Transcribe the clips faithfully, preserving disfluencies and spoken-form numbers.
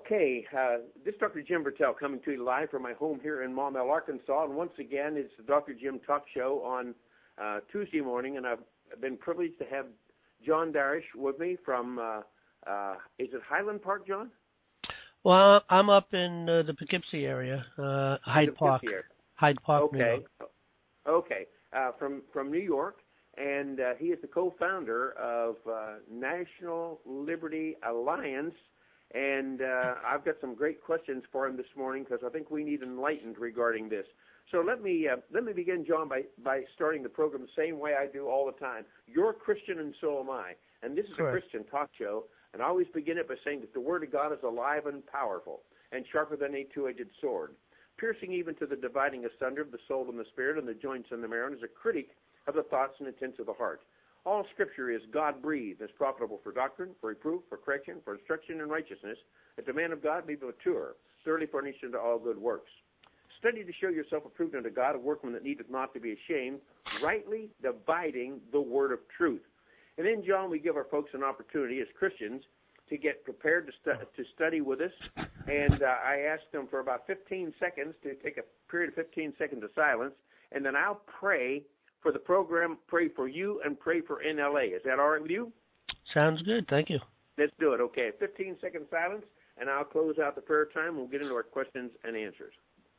Okay, uh, this is Doctor Jim Bertel coming to you live from my home here in Maumelle, Arkansas. And once again, it's the Doctor Jim Talk Show on uh, Tuesday morning. And I've been privileged to have John Darish with me from, uh, uh, is it Highland Park, John? Well, I'm up in uh, the Poughkeepsie area, uh, Hyde the Park. Area. Hyde Park, okay. New York. Okay, uh, from, from New York. And uh, he is the co-founder of uh, National Liberty Alliance. And uh, I've got some great questions for him this morning because I think we need enlightened regarding this. So let me uh, let me begin, John, by, by starting the program the same way I do all the time. You're a Christian and so am I. And this is Correct. a Christian talk show. And I always begin it by saying that the Word of God is alive and powerful and sharper than a two-edged sword, piercing even to the dividing asunder of the soul and the spirit and the joints and the marrow, and is a critic of the thoughts and intents of the heart. All Scripture is God-breathed, is profitable for doctrine, for reproof, for correction, for instruction in righteousness, that the man of God may be mature, thoroughly furnished unto all good works. Study to show yourself approved unto God, a workman that needeth not to be ashamed, rightly dividing the word of truth. And then, John, we give our folks an opportunity as Christians to get prepared to, stu- to study with us. And uh, I asked them for about fifteen seconds to take a period of fifteen seconds of silence, and then I'll pray for the program, pray for you, and pray for N L A. Is that all right with you? Sounds good. Thank you. Let's do it. Okay, fifteen second silence, and I'll close out the prayer time. We'll get into our questions and answers.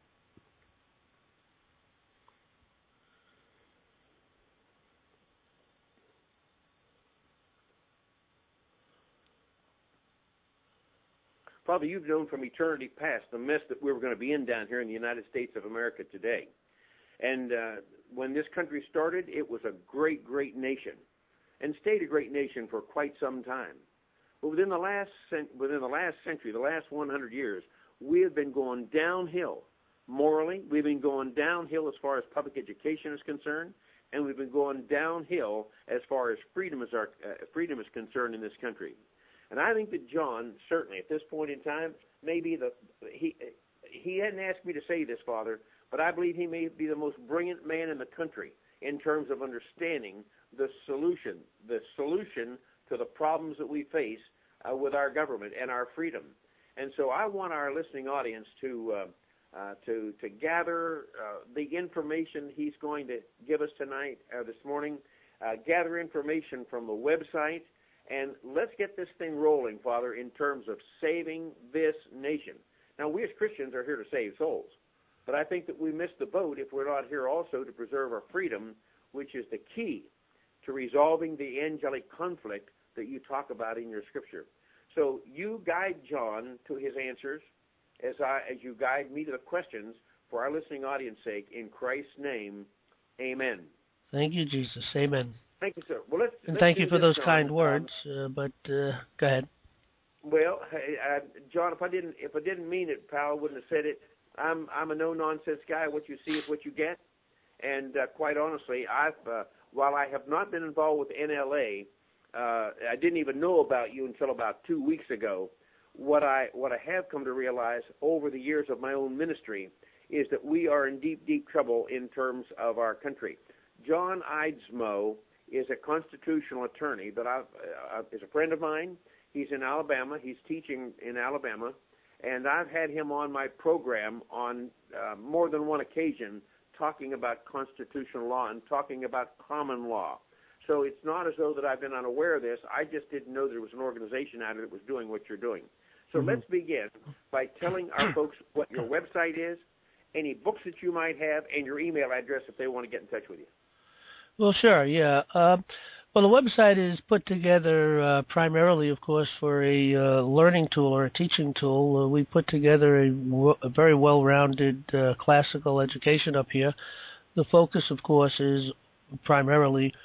Father, you've known from eternity past the mess that we were going to be in down here in the United States of America today. And uh, when this country started, it was a great, great nation, and stayed a great nation for quite some time. But within the last within the last century, the last one hundred years, we have been going downhill morally. We've been going downhill as far as public education is concerned, and we've been going downhill as far as freedom is our uh, freedom is concerned in this country. And I think that John, certainly at this point in time, maybe the he he hadn't asked me to say this, Father, but I believe he may be the most brilliant man in the country in terms of understanding the solution, the solution to the problems that we face uh, with our government and our freedom. And so I want our listening audience to uh, uh, to to gather uh, the information he's going to give us tonight, uh, this morning, uh, gather information from the website, and let's get this thing rolling, Father, in terms of saving this nation. Now, we as Christians are here to save souls. But I think that we miss the boat if we're not here also to preserve our freedom, which is the key to resolving the angelic conflict that you talk about in your Scripture. So you guide John to his answers as I as you guide me to the questions for our listening audience sake. In Christ's name, amen. Thank you, Jesus. Amen. Thank you, sir. Well, let's, and let's thank you for this, those John. kind um, words. Uh, but uh, go ahead. Well, uh, John, if I didn't if I didn't mean it, pal, I wouldn't have said it. I'm I'm a no-nonsense guy. What you see is what you get. And uh, quite honestly, I've uh, while I have not been involved with N L A, uh, I didn't even know about you until about two weeks ago. What I what I have come to realize over the years of my own ministry is that we are in deep, deep trouble in terms of our country. John Eidsmoe is a constitutional attorney that I've, uh, is a friend of mine. He's in Alabama. He's teaching in Alabama. And I've had him on my program on uh, more than one occasion talking about constitutional law and talking about common law. So it's not as though that I've been unaware of this. I just didn't know there was an organization out there that was doing what you're doing. So mm-hmm. let's begin by telling our folks what your website is, any books that you might have, and your email address if they want to get in touch with you. Well, sure, yeah. Uh, well, the website is put together uh, primarily, of course, for a uh, learning tool or a teaching tool. Uh, we put together a, w- a very well-rounded uh, classical education up here. The focus, of course, is primarily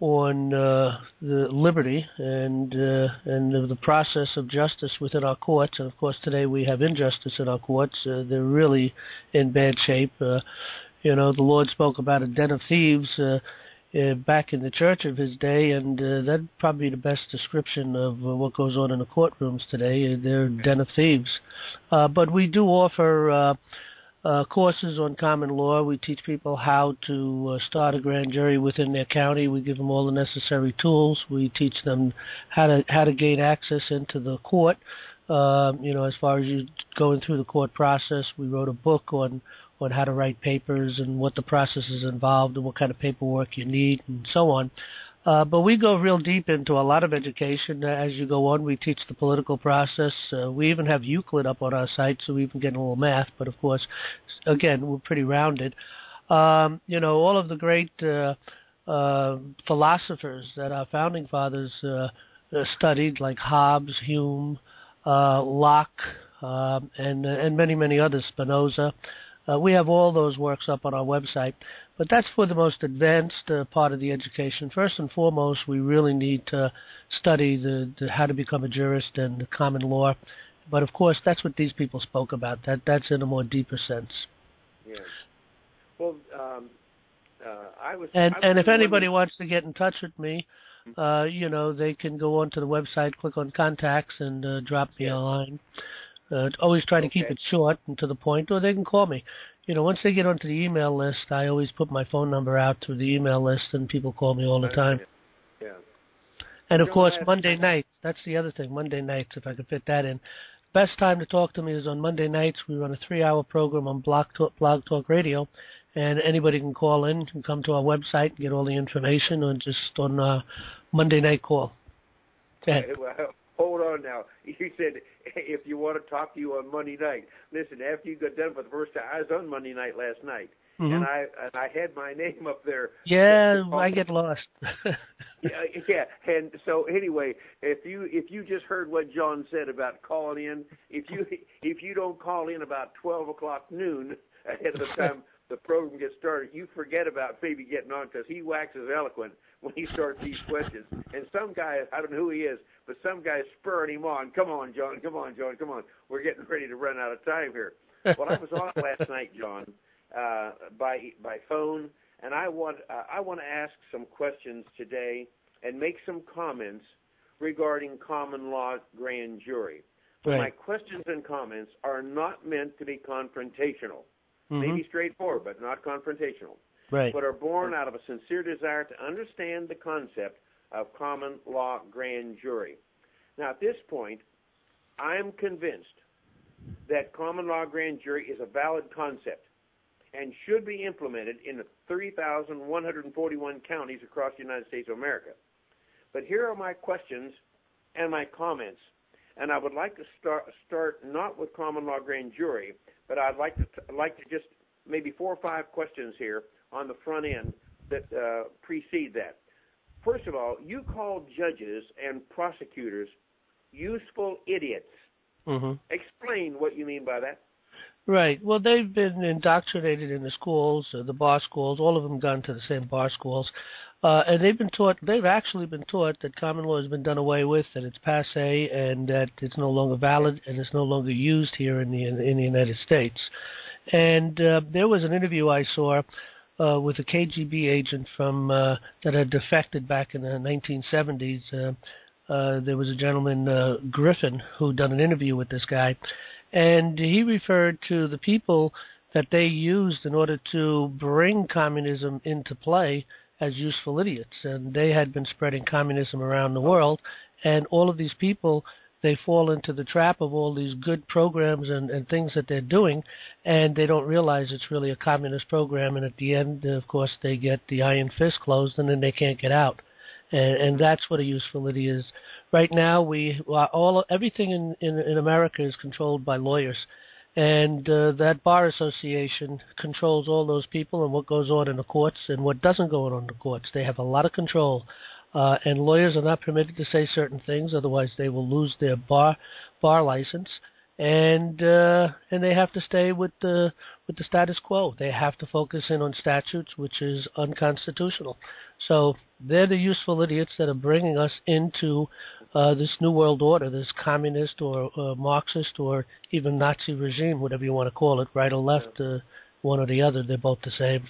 on uh, the liberty and uh, and the, the process of justice within our courts. And, of course, today we have injustice in our courts. Uh, they're really in bad shape. Uh, you know, the Lord spoke about a den of thieves uh, uh, back in the church of his day, and uh, that'd probably be the best description of uh, what goes on in the courtrooms today. Uh, they're a den of thieves. Uh, but we do offer uh, uh, courses on common law. We teach people how to uh, start a grand jury within their county. We give them all the necessary tools. We teach them how to how to gain access into the court. Uh, you know, as far as you going through the court process, we wrote a book on on how to write papers and what the process is involved and what kind of paperwork you need and so on. Uh, but we go real deep into a lot of education as you go on. We teach the political process. Uh, we even have Euclid up on our site, so we even get a little math. But, of course, again, we're pretty rounded. Um, you know, all of the great uh, uh, philosophers that our founding fathers uh, studied, like Hobbes, Hume, uh, Locke, uh, and, and many, many others, Spinoza. Uh, we have all those works up on our website. But that's for the most advanced uh, part of the education. First and foremost, we really need to study the, the how to become a jurist and the common law. But of course, that's what these people spoke about. That that's in a more deeper sense. Yeah. Well, um, uh, I was. And I was and if anybody wondering... wants to get in touch with me, uh, you know, they can go onto the website, click on contacts, and uh, drop me yeah. a line. Uh, always try to okay. keep it short and to the point, or they can call me. You know, once they get onto the email list, I always put my phone number out through the email list, and people call me all the time. Yeah. And of John, course, I Monday nights. That's the other thing. Monday nights, if I could fit that in. Best time to talk to me is on Monday nights. We run a three-hour program on Blog Talk, Blog Talk Radio, and anybody can call in and come to our website and get all the information, or just on uh, Monday night call. Go ahead. Well, hold on now. You said if you want to talk to you on Monday night. Listen, after you got done for the first time, I was on Monday night last night, mm-hmm. and I and I had my name up there. Yeah, I get lost. yeah, yeah. And so anyway, if you if you just heard what John said about calling in, if you if you don't call in about twelve o'clock noon ahead of the time the program gets started, you forget about Phoebe getting on, because he waxes eloquent when he starts these questions. And some guy, I don't know who he is, but some guy's spurring him on. Come on, John. Come on, John. Come on. We're getting ready to run out of time here. Well, I was on last night, John, uh, by by phone, and I want uh, I want to ask some questions today and make some comments regarding common law grand jury. But right. my questions and comments are not meant to be confrontational. Mm-hmm. Maybe straightforward, but not confrontational. Right. But are born out of a sincere desire to understand the concept of common law grand jury. Now, at this point, I'm convinced that common law grand jury is a valid concept and should be implemented in the three thousand one hundred forty-one counties across the United States of America. But here are my questions and my comments. And I would like to start start not with common law grand jury, but I'd like to I'd like to just maybe four or five questions here on the front end that uh, precede that. First of all, you call judges and prosecutors useful idiots. Mm-hmm. Explain what you mean by that. Right. Well, they've been indoctrinated in the schools, uh, the bar schools. All of them gone to the same bar schools. Uh, and they've been taught, they've actually been taught that common law has been done away with, that it's passé, and that it's no longer valid, and it's no longer used here in the in the United States. And uh, there was an interview I saw uh, with a K G B agent from uh, that had defected back in the nineteen seventies. Uh, uh, there was a gentleman, uh, Griffin, who done an interview with this guy, and he referred to the people that they used in order to bring communism into play as useful idiots, and they had been spreading communism around the world, and all of these people, they fall into the trap of all these good programs and, and things that they're doing, and they don't realize it's really a communist program, and at the end, of course, they get the iron fist closed, and then they can't get out, and, and that's what a useful idiot is. Right now, we all everything in, in, in America is controlled by lawyers. And uh, that bar association controls all those people and what goes on in the courts and what doesn't go on in the courts. They have a lot of control, uh, and lawyers are not permitted to say certain things, otherwise they will lose their bar bar license, and uh, and they have to stay with the with the status quo. They have to focus in on statutes, which is unconstitutional. So they're the useful idiots that are bringing us into uh, this new world order, this communist or uh, Marxist or even Nazi regime, whatever you want to call it, right or left, uh, one or the other. They're both the same.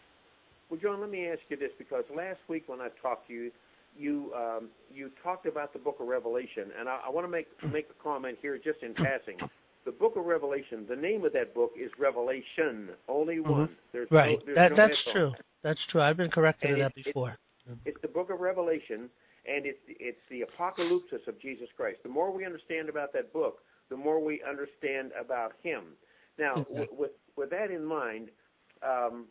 Well, John, let me ask you this, because last week when I talked to you, you um, you talked about the Book of Revelation, and I, I want to make make a comment here just in passing. The Book of Revelation, the name of that book is Revelation, only one. Mm-hmm. There's right. No, there's that no that's S on true. it. That's true. I've been corrected And in it, that before. It's, it's the Book of Revelation, and it's it's the apocalypse of Jesus Christ. The more we understand about that book, the more we understand about Him. Now, Okay. w- with with that in mind, um,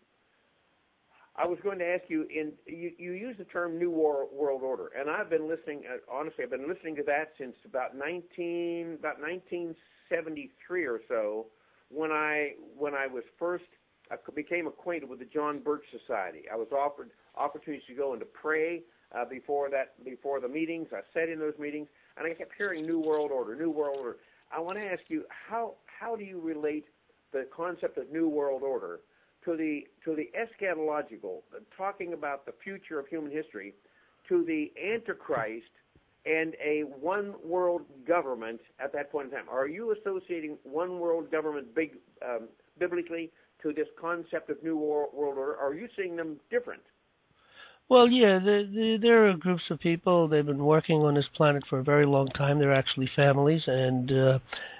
I was going to ask you. In you, you use the term New War, World Order, and I've been listening. Uh, honestly, I've been listening to that since about nineteen about nineteen seventy-three or so, when I when I was first I became acquainted with the John Birch Society. I was offered opportunities to go and to pray uh, before that before the meetings. I sat in those meetings, and I kept hearing New World Order, New World Order. I want to ask you, how how do you relate the concept of New World Order to the to the eschatological, talking about the future of human history, to the Antichrist and a one world government at that point in time? Are you associating one world government big um, biblically to this concept of New World Order? Or are you seeing them different? Well, yeah, the, the, there are groups of people. They've been working on this planet for a very long time. They're actually families, and uh,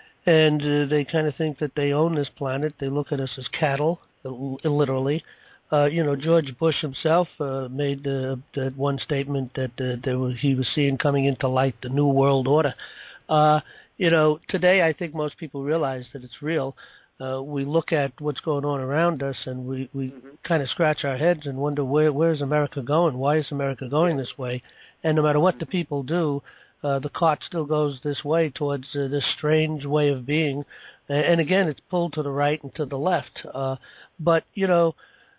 and uh, they kind of think that they own this planet. They look at us as cattle, literally. Uh, you know, George Bush himself uh, made uh, that one statement that uh, there was, he was seeing coming into light the New World Order. Uh, you know, today I think most people realize that it's real. Uh, we look at what's going on around us, and we, we mm-hmm. kind of scratch our heads and wonder, where where's America going? Why is America going yeah. this way? And no matter what the people do, uh, the cart still goes this way towards uh, this strange way of being. And again, it's pulled to the right and to the left. Uh, but, you know,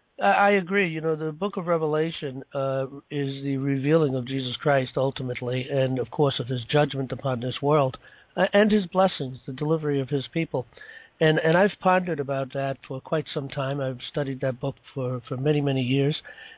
I agree. You know, the book of Revelation uh, is the revealing of Jesus Christ ultimately, and of course of his judgment upon this world, uh, and his blessings, the delivery of his people. And and I've pondered about that for quite some time. I've studied that book for, for many, many years.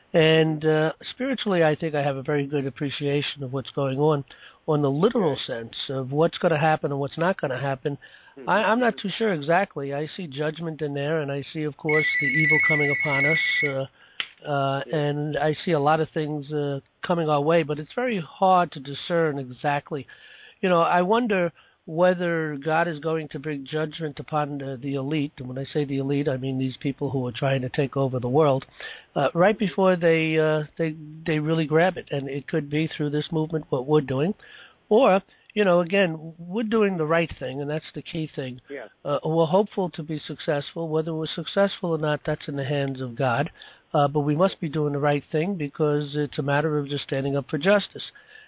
And uh, spiritually, I think I have a very good appreciation of what's going on. On the literal sense of what's going to happen and what's not going to happen, I, I'm not too sure exactly. I see judgment in there, and I see, of course, the evil coming upon us. Uh, uh, yeah. And I see a lot of things uh, coming our way, but it's very hard to discern exactly. You know, I wonder whether God is going to bring judgment upon the, the elite, and when I say the elite, I mean these people who are trying to take over the world, uh, right before they uh, they they really grab it. And it could be through this movement, what we're doing, or, you know, again, we're doing the right thing, and that's the key thing. Yeah. Uh, we're hopeful to be successful. Whether we're successful or not, that's in the hands of God, uh, but we must be doing the right thing, because it's a matter of just standing up for justice.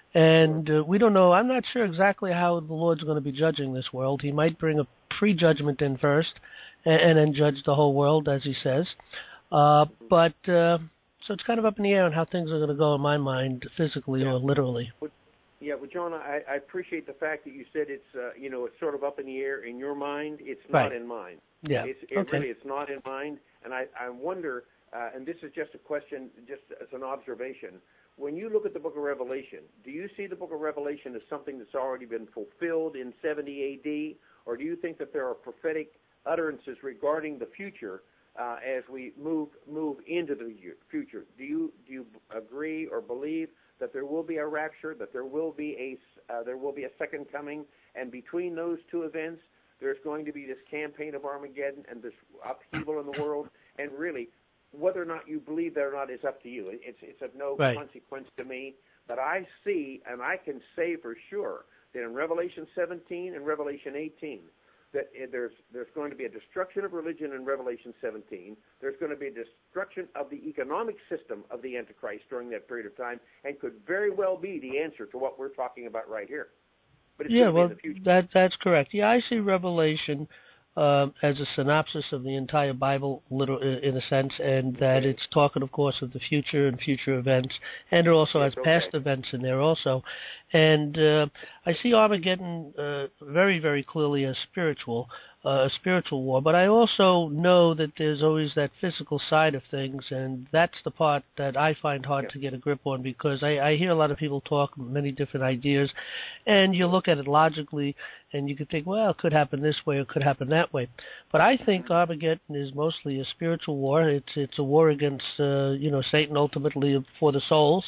And uh, we don't know. I'm not sure exactly how the Lord's going to be judging this world. He might bring a pre-judgment in first, and, and then judge the whole world, as he says. Uh, but uh, so it's kind of up in the air on how things are going to go, in my mind, physically yeah. or literally. Well, yeah, well, John, I, I appreciate the fact that you said it's, uh, you know, it's sort of up in the air in your mind. It's not right. in mine. Yeah. It's, it okay. really, it's not in mine. And I, I wonder, uh, and this is just a question, just as an observation. When you look at the book of Revelation, do you see the book of Revelation as something that's already been fulfilled in seventy A D, or do you think that there are prophetic utterances regarding the future uh, as we move move into the future? Do you do you agree or believe that there will be a rapture, that there will be a uh, there will be a second coming, and between those two events, there's going to be this campaign of Armageddon and this upheaval in the world, and really, whether or not you believe that or not is up to you. It's it's of no right. consequence to me. But I see, and I can say for sure, that in Revelation seventeen and Revelation eighteen, that there's there's going to be a destruction of religion in Revelation seventeen. There's going to be a destruction of the economic system of the Antichrist during that period of time, and could very well be the answer to what we're talking about right here. But it's yeah, going to well, be in the future. that that's correct. Yeah, I see Revelation Uh, as a synopsis of the entire Bible, little, in a sense, and that okay. it's talking, of course, of the future and future events, and it also yes, has okay. past events in there also. And uh, I see Armageddon uh, very, very clearly as spiritual, uh, a spiritual war. But I also know that there's always that physical side of things, and that's the part that I find hard yeah. to get a grip on, because I, I hear a lot of people talk many different ideas, and you look at it logically, and you could think, well, it could happen this way, or it could happen that way. But I think Armageddon is mostly a spiritual war. It's it's a war against, uh, you know, Satan ultimately for the souls,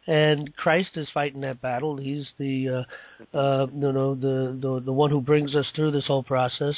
and Christ is fighting that battle. He's the uh, uh, you know the, the the one who brings us through this whole process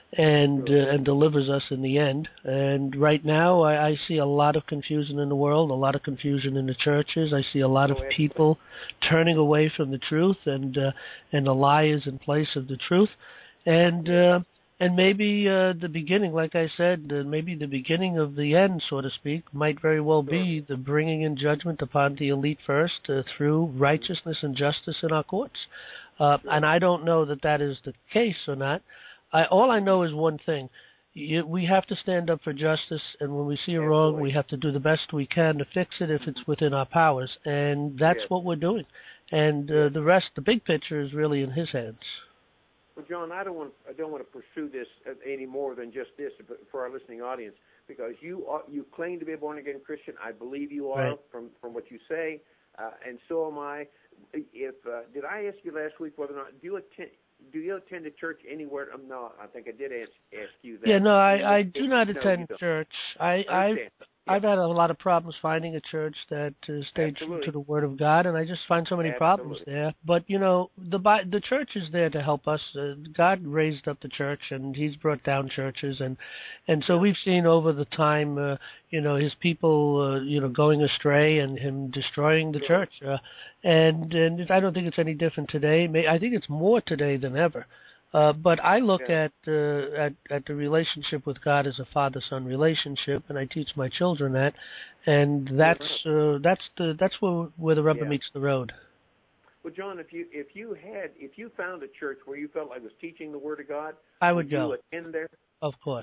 and uh, and delivers us in the end. And right now, I, I see a lot of confusion in the world, a lot of confusion in the churches. I see a lot of people turning away from the truth, and uh, and the lie is in place of the truth. And uh, and maybe uh, the beginning, like I said, uh, maybe the beginning of the end, so to speak, might very well be the bringing in judgment upon the elite first uh, through righteousness and justice in our courts. Uh, and I don't know that that is the case or not. I, all I know is one thing. You, we have to stand up for justice, and when we see a wrong, we have to do the best we can to fix it if it's within our powers. And that's what we're doing. And uh, the rest, the big picture, is really in his hands. Well, John, I don't want I don't want to pursue this any more than just this for our listening audience, because you are, you claim to be a born again Christian. I believe you are right. from from what you say, uh, and so am I. If uh, did I ask you last week whether or not do you attend do you attend a church anywhere? Um, no, I think I did ask ask you that. Yeah, no, I, you I do not no, attend church. I I. I've had a lot of problems finding a church that uh, stayed true to the Word of God, and I just find so many Absolutely. problems there. But, you know, the the church is there to help us. Uh, God raised up the church, and he's brought down churches. And, and so we've seen over the time, uh, you know, his people, uh, you know, going astray and him destroying the sure. church. Uh, and, and I don't think it's any different today. I think it's more today than ever. Uh, but I look yeah. at, uh, at at the relationship with God as a father-son relationship, and I teach my children that, and that's uh, that's the that's where where the rubber yeah. meets the road. Well, John, if you if you had if you found a church where you felt like was teaching the Word of God, I would, would go. you attend there? Of course.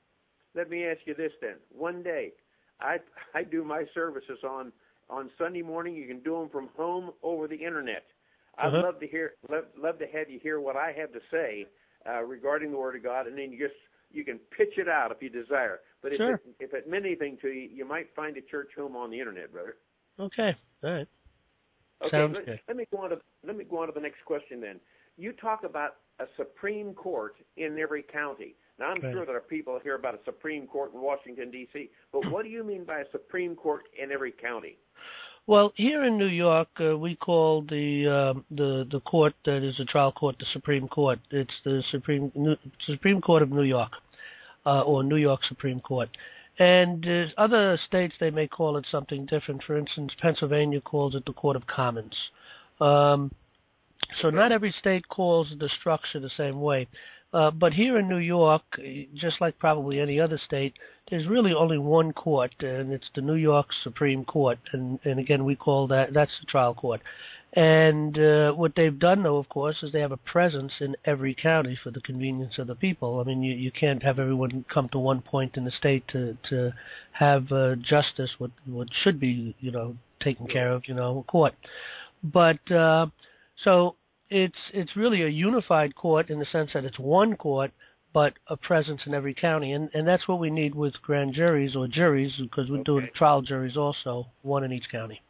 Let me ask you this then: one day, I I do my services on on Sunday morning. You can do them from home over the internet. I'd uh-huh. love to hear, love, love to have you hear what I have to say uh, regarding the Word of God, and then you just you can pitch it out if you desire. But sure. if it, if it meant anything to you, you might find a church home on the internet, brother. Okay, all right. Okay, Sounds let, good. let me go on to let me go on to the next question then. You talk about a Supreme Court in every county. Now I'm right. sure there are people here about a Supreme Court in Washington D C, but what do you mean by a Supreme Court in every county? Well, here in New York, uh, we call the uh, the the court that is a trial court the Supreme Court. It's the Supreme New, Supreme Court of New York, uh, or New York Supreme Court. And uh, other states, they may call it something different. For instance, Pennsylvania calls it the Court of Commons. Um, so okay. not every state calls the structure the same way. Uh, but here in New York, just like probably any other state, there's really only one court, and it's the New York Supreme Court. And, and again, we call that, that's the trial court. And uh, what they've done, though, of course, is they have a presence in every county for the convenience of the people. I mean, you, you can't have everyone come to one point in the state to to have uh, justice, what what should be, you know, taken care of, you know, court. But uh, so it's it's really a unified court in the sense that it's one court, but a presence in every county. And, and that's what we need with grand juries or juries, because we're okay. doing trial juries also, one in each county.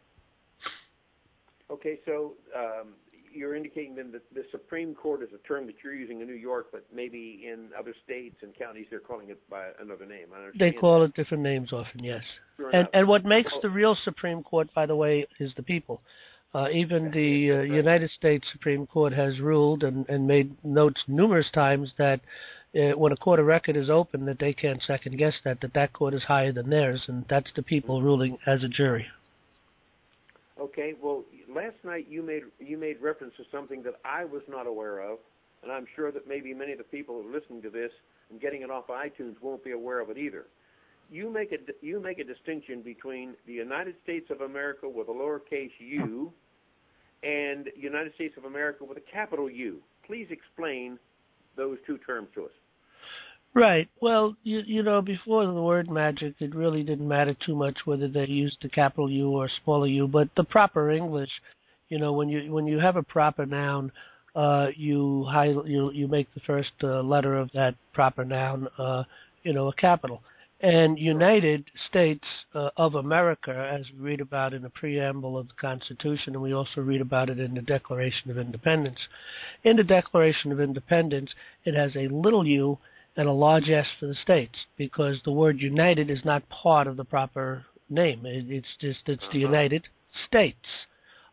Okay, so um, you're indicating then that the Supreme Court is a term that you're using in New York, but maybe in other states and counties they're calling it by another name. I understand they call that. it different names often, yes. Sure and enough. and what makes well, the real Supreme Court, by the way, is the people. Uh, even the uh, right. United States Supreme Court has ruled and, and made notes numerous times that uh, when a court of record is open, that they can't second guess that, that that court is higher than theirs, and that's the people mm-hmm. ruling as a jury. Okay, well, last night you made you made reference to something that I was not aware of, and I'm sure that maybe many of the people who are listening to this and getting it off iTunes won't be aware of it either. You make a you make a distinction between the United States of America with a lowercase u and United States of America with a capital U. Please explain those two terms to us. Right. Well, you you know, before the word magic, it really didn't matter too much whether they used the capital U or smaller u. But the proper English, you know, when you when you have a proper noun, uh, you high, you you make the first uh, letter of that proper noun, uh, you know, a capital. And United States uh, of America, as we read about in the preamble of the Constitution, and we also read about it in the Declaration of Independence. In the Declaration of Independence, it has a little u and a large S for the states, because the word United is not part of the proper name. It, it's just it's the United States.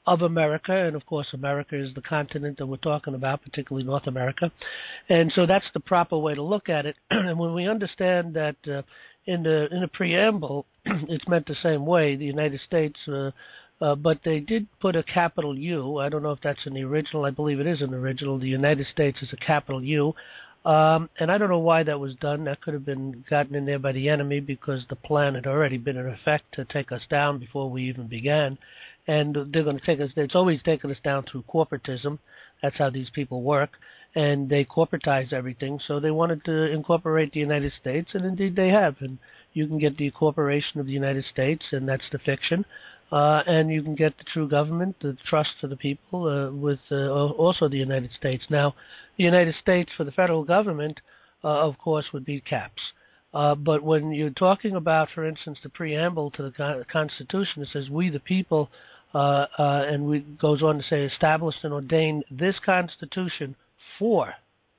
of America, and of course America is the continent that we're talking about, particularly North America. And so that's the proper way to look at it. And when we understand that uh, in the in the preamble, it's meant the same way, the United States, uh, uh, but they did put a capital U. I don't know if that's in the original. I believe it is in the original. The United States is a capital U. Um, and I don't know why that was done. That could have been gotten in there by the enemy because the plan had already been in effect to take us down before we even began. And they're going to take us, it's always taken us down through corporatism. That's how these people work. And they corporatize everything. So they wanted to incorporate the United States, and indeed they have. And you can get the incorporation of the United States, and that's the fiction. Uh, and you can get the true government, the trust for the people, uh, with uh, also the United States. Now, the United States for the federal government, uh, of course, would be caps. Uh, but when you're talking about, for instance, the preamble to the con- Constitution, it says, "We the people," uh, uh, and we goes on to say, "established and ordained this Constitution for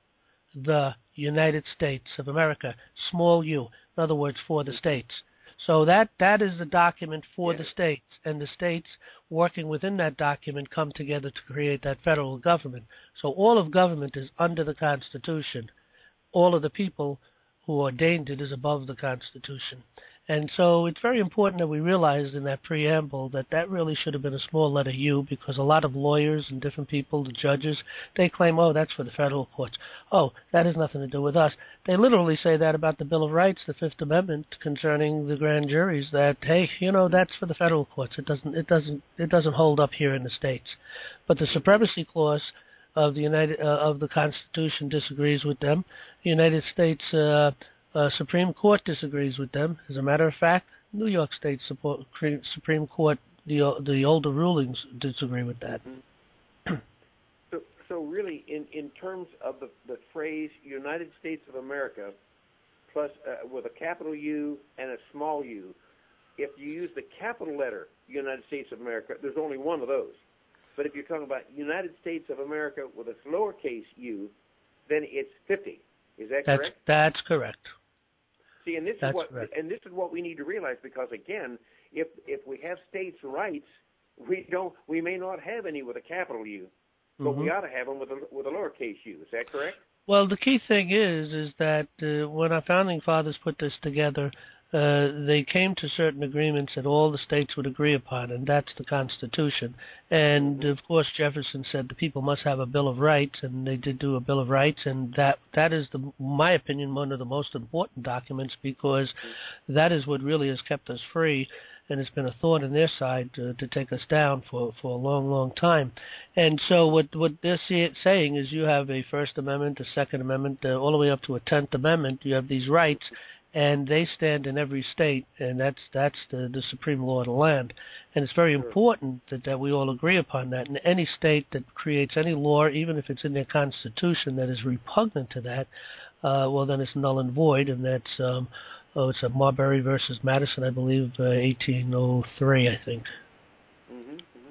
the United States of America," small u, in other words, for the states. So that, that is the document for yes. the states, and the states working within that document come together to create that federal government. So all of government is under the Constitution. All of the people who ordained it is above the Constitution. And so it's very important that we realize in that preamble that that really should have been a small letter U, because a lot of lawyers and different people, the judges, they claim, oh, that's for the federal courts. Oh, that has nothing to do with us. They literally say that about the Bill of Rights, the Fifth Amendment, concerning the grand juries, that, hey, you know, that's for the federal courts. It doesn't, it doesn't, it doesn't hold up here in the states. But the Supremacy Clause of the United uh, of the Constitution disagrees with them. The United States uh, uh, Supreme Court disagrees with them. As a matter of fact, New York State support, Supreme Court, the the older rulings disagree with that. Mm-hmm. so, so really, in, in terms of the, the phrase United States of America, plus uh, with a capital U and a small u, if you use the capital letter United States of America, there's only one of those. But if you're talking about United States of America with a lowercase u, then it's fifty. Is that that's, correct? That's correct. See, and this that's is what correct. and this is what we need to realize, because again, if if we have states' rights, we don't we may not have any with a capital U, but mm-hmm. we ought to have them with a with a lowercase u. Is that correct? Well, the key thing is is that uh, when our founding fathers put this together, Uh, they came to certain agreements that all the states would agree upon, and that's the Constitution. And, of course, Jefferson said the people must have a Bill of Rights, and they did do a Bill of Rights, and that that is, the, my opinion, one of the most important documents, because that is what really has kept us free, and it's been a thorn in their side to, to take us down for, for a long, long time. And so what, what they're see, saying is you have a First Amendment, a Second Amendment, uh, all the way up to a Tenth Amendment. You have these rights, and they stand in every state, and that's that's the, the supreme law of the land. And it's very important that, that we all agree upon that. And any state that creates any law, even if it's in their constitution, that is repugnant to that, uh, well, then it's null and void, and that's, um, oh, it's a Marbury versus Madison, I believe, uh, eighteen oh three, I think. Mm-hmm, mm-hmm.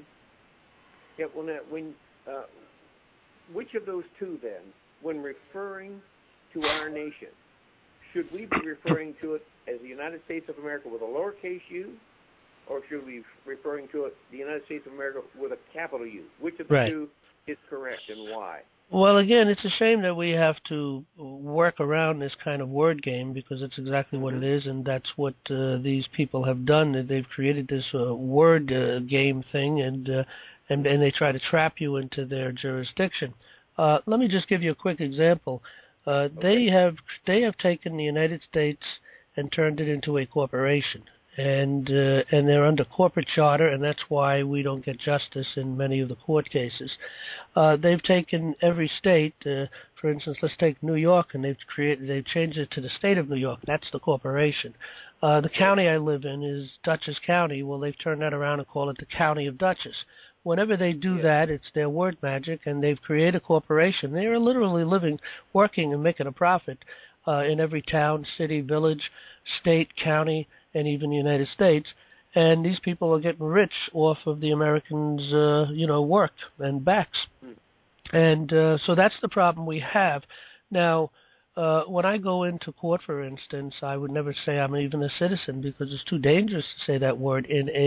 Yeah, well, now, when, uh, which of those two, then, when referring to our nation, should we be referring to it as the United States of America with a lowercase u, or should we be referring to it the United States of America with a capital U? Which of the right. two is correct, and why? Well, again, it's a shame that we have to work around this kind of word game, because it's exactly what it is, and that's what uh, these people have done. They've created this uh, word uh, game thing, and, uh, and and they try to trap you into their jurisdiction. Uh, let me just give you a quick example. Uh, okay. They have they have taken the United States and turned it into a corporation, and uh, and they're under corporate charter, and that's why we don't get justice in many of the court cases. Uh, they've taken every state, uh, for instance, let's take New York, and they've created they've changed it to the state of New York. That's the corporation. Uh, the county I live in is Dutchess County. Well, they've turned that around and call it the County of Dutchess. Whenever they do yeah. that, it's their word magic, and they've created a corporation. They are literally living, working, and making a profit uh, in every town, city, village, state, county, and even the United States. And these people are getting rich off of the Americans', uh, you know, work and backs. Mm. And uh, so that's the problem we have. Now, uh, when I go into court, for instance, I would never say I'm even a citizen, because it's too dangerous to say that word in a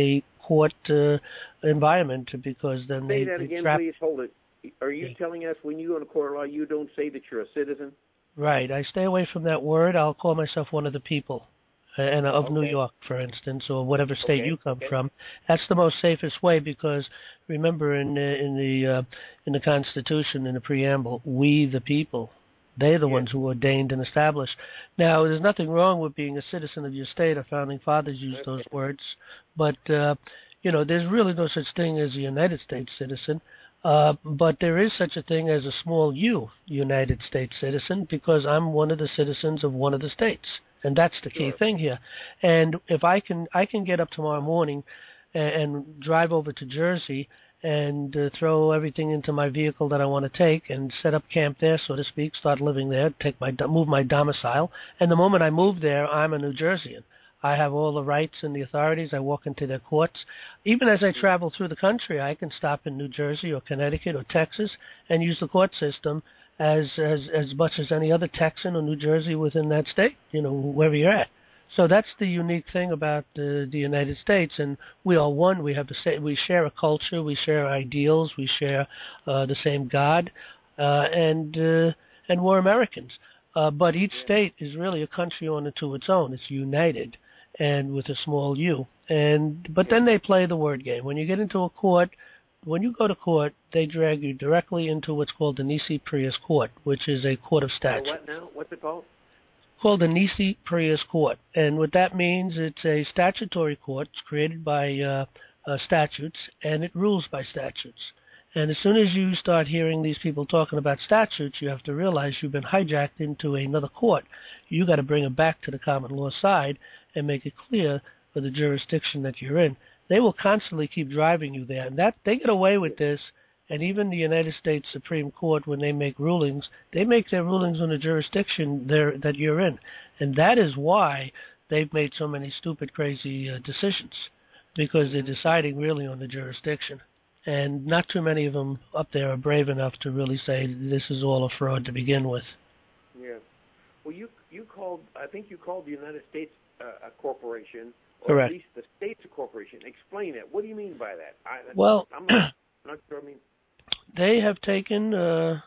court uh, environment, because then say they, that they again, trap. please. Hold it. Are you Yeah. telling us when you go to court of law, you don't say that you're a citizen? Right. I stay away from that word. I'll call myself one of the people, uh, and of Okay. New York, for instance, or whatever state Okay. you come Okay. from. That's the most safest way, because remember, in the, in the uh, in the Constitution, in the preamble, we the people. They're the Yes. ones who ordained and established. Now, there's nothing wrong with being a citizen of your state. Our founding fathers used those words, but uh, you know, there's really no such thing as a United States citizen. Uh, but there is such a thing as a small U, United States citizen, because I'm one of the citizens of one of the states, and that's the key Sure. thing here. And if I can, I can get up tomorrow morning and, and drive over to Jersey and uh, throw everything into my vehicle that I want to take and set up camp there, so to speak, start living there, take my move my domicile, and the moment I move there, I'm a New Jerseyan. I have all the rights and the authorities. I walk into their courts. Even as I travel through the country, I can stop in New Jersey or Connecticut or Texas and use the court system as as as much as any other Texan or New Jersey within that state, you know, wherever you're at. So that's the unique thing about uh, the United States, and we are one. We have the same. We share a culture. We share ideals. We share uh, the same God, uh, and uh, and we're Americans. Uh, but each state is really a country unto its own. It's united, and with a small U. And but then they play the word game. When you get into a court, when you go to court, they drag you directly into what's called the Nisi Prius Court, which is a court of statute. So what now? What's it called? Called the Nisi Prius Court. And what that means, it's a statutory court. It's created by uh, uh, statutes, and it rules by statutes. And as soon as you start hearing these people talking about statutes, you have to realize you've been hijacked into another court. You got to bring it back to the common law side and make it clear for the jurisdiction that you're in. They will constantly keep driving you there, and that they get away with this. And even the United States Supreme Court, when they make rulings, they make their rulings on the jurisdiction there that you're in, and that is why they've made so many stupid, crazy uh, decisions, because they're deciding really on the jurisdiction. And not too many of them up there are brave enough to really say this is all a fraud to begin with. Yeah. Well, you you called, I think you called the United States uh, a corporation, or Correct. at least the state's a corporation. Explain that. What do you mean by that? I, Well, I'm not, not sure. I mean, they have taken. Uh,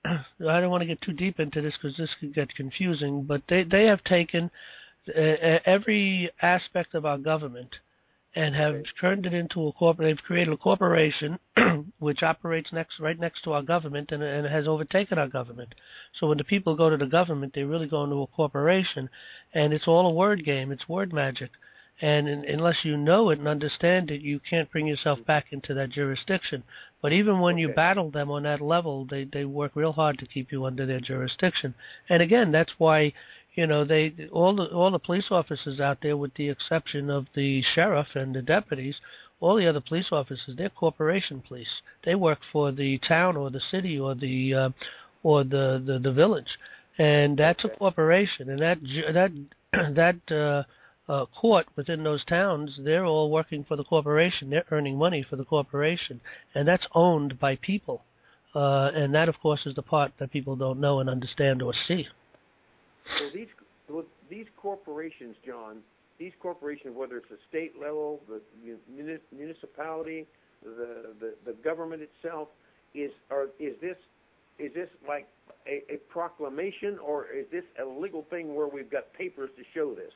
I don't want to get too deep into this because this could get confusing, but they they have taken uh, every aspect of our government and have okay. turned it into a corp. They've created a corporation which operates next, right next to our government, and, and has overtaken our government. So when the people go to the government, they really go into a corporation, and it's all a word game. It's word magic, and in, unless you know it and understand it, you can't bring yourself back into that jurisdiction. But even when okay. you battle them on that level, they they work real hard to keep you under their jurisdiction. And again, that's why. You know, they all the all the police officers out there, with the exception of the sheriff and the deputies, all the other police officers, they're corporation police. They work for the town or the city or the uh, or the, the the village, and that's okay. a corporation. And that that that uh, uh, court within those towns, they're all working for the corporation. They're earning money for the corporation, and that's owned by people. Uh, and that, of course, is the part that people don't know and understand or see. So these well, these corporations, John, these corporations, whether it's the state level, the municipality, the the, the government itself, is or is this is this like a, a proclamation, or is this a legal thing where we've got papers to show this?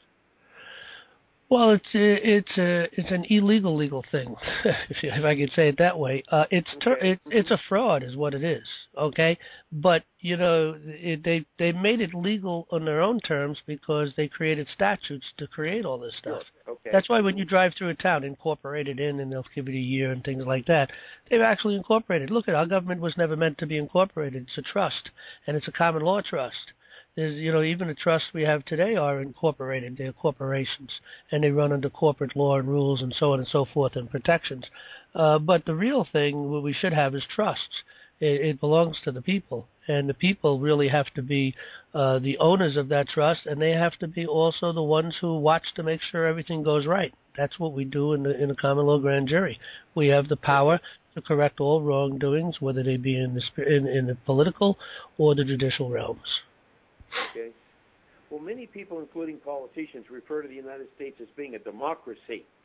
Well, it's it's a it's an illegal legal thing, if, you, if I could say it that way. Uh, it's ter- okay. it, it's a fraud, is what it is. Okay, but you know it, they they made it legal on their own terms because they created statutes to create all this stuff. Sure. Okay. That's why when you drive through a town, incorporated in, and they'll give it a year and things like that, they've actually incorporated. Look, at our government was never meant to be incorporated. It's a trust, and it's a common law trust. There's, you know, even the trusts we have today are incorporated. They're corporations, and they run under corporate law and rules and so on and so forth and protections. Uh, but the real thing, what we should have, is trusts. It, it belongs to the people, and the people really have to be uh, the owners of that trust, and they have to be also the ones who watch to make sure everything goes right. That's what we do in the in a common law grand jury. We have the power to correct all wrongdoings, whether they be in the in, in the political or the judicial realms. Okay. Well, many people, including politicians, refer to the United States as being a democracy.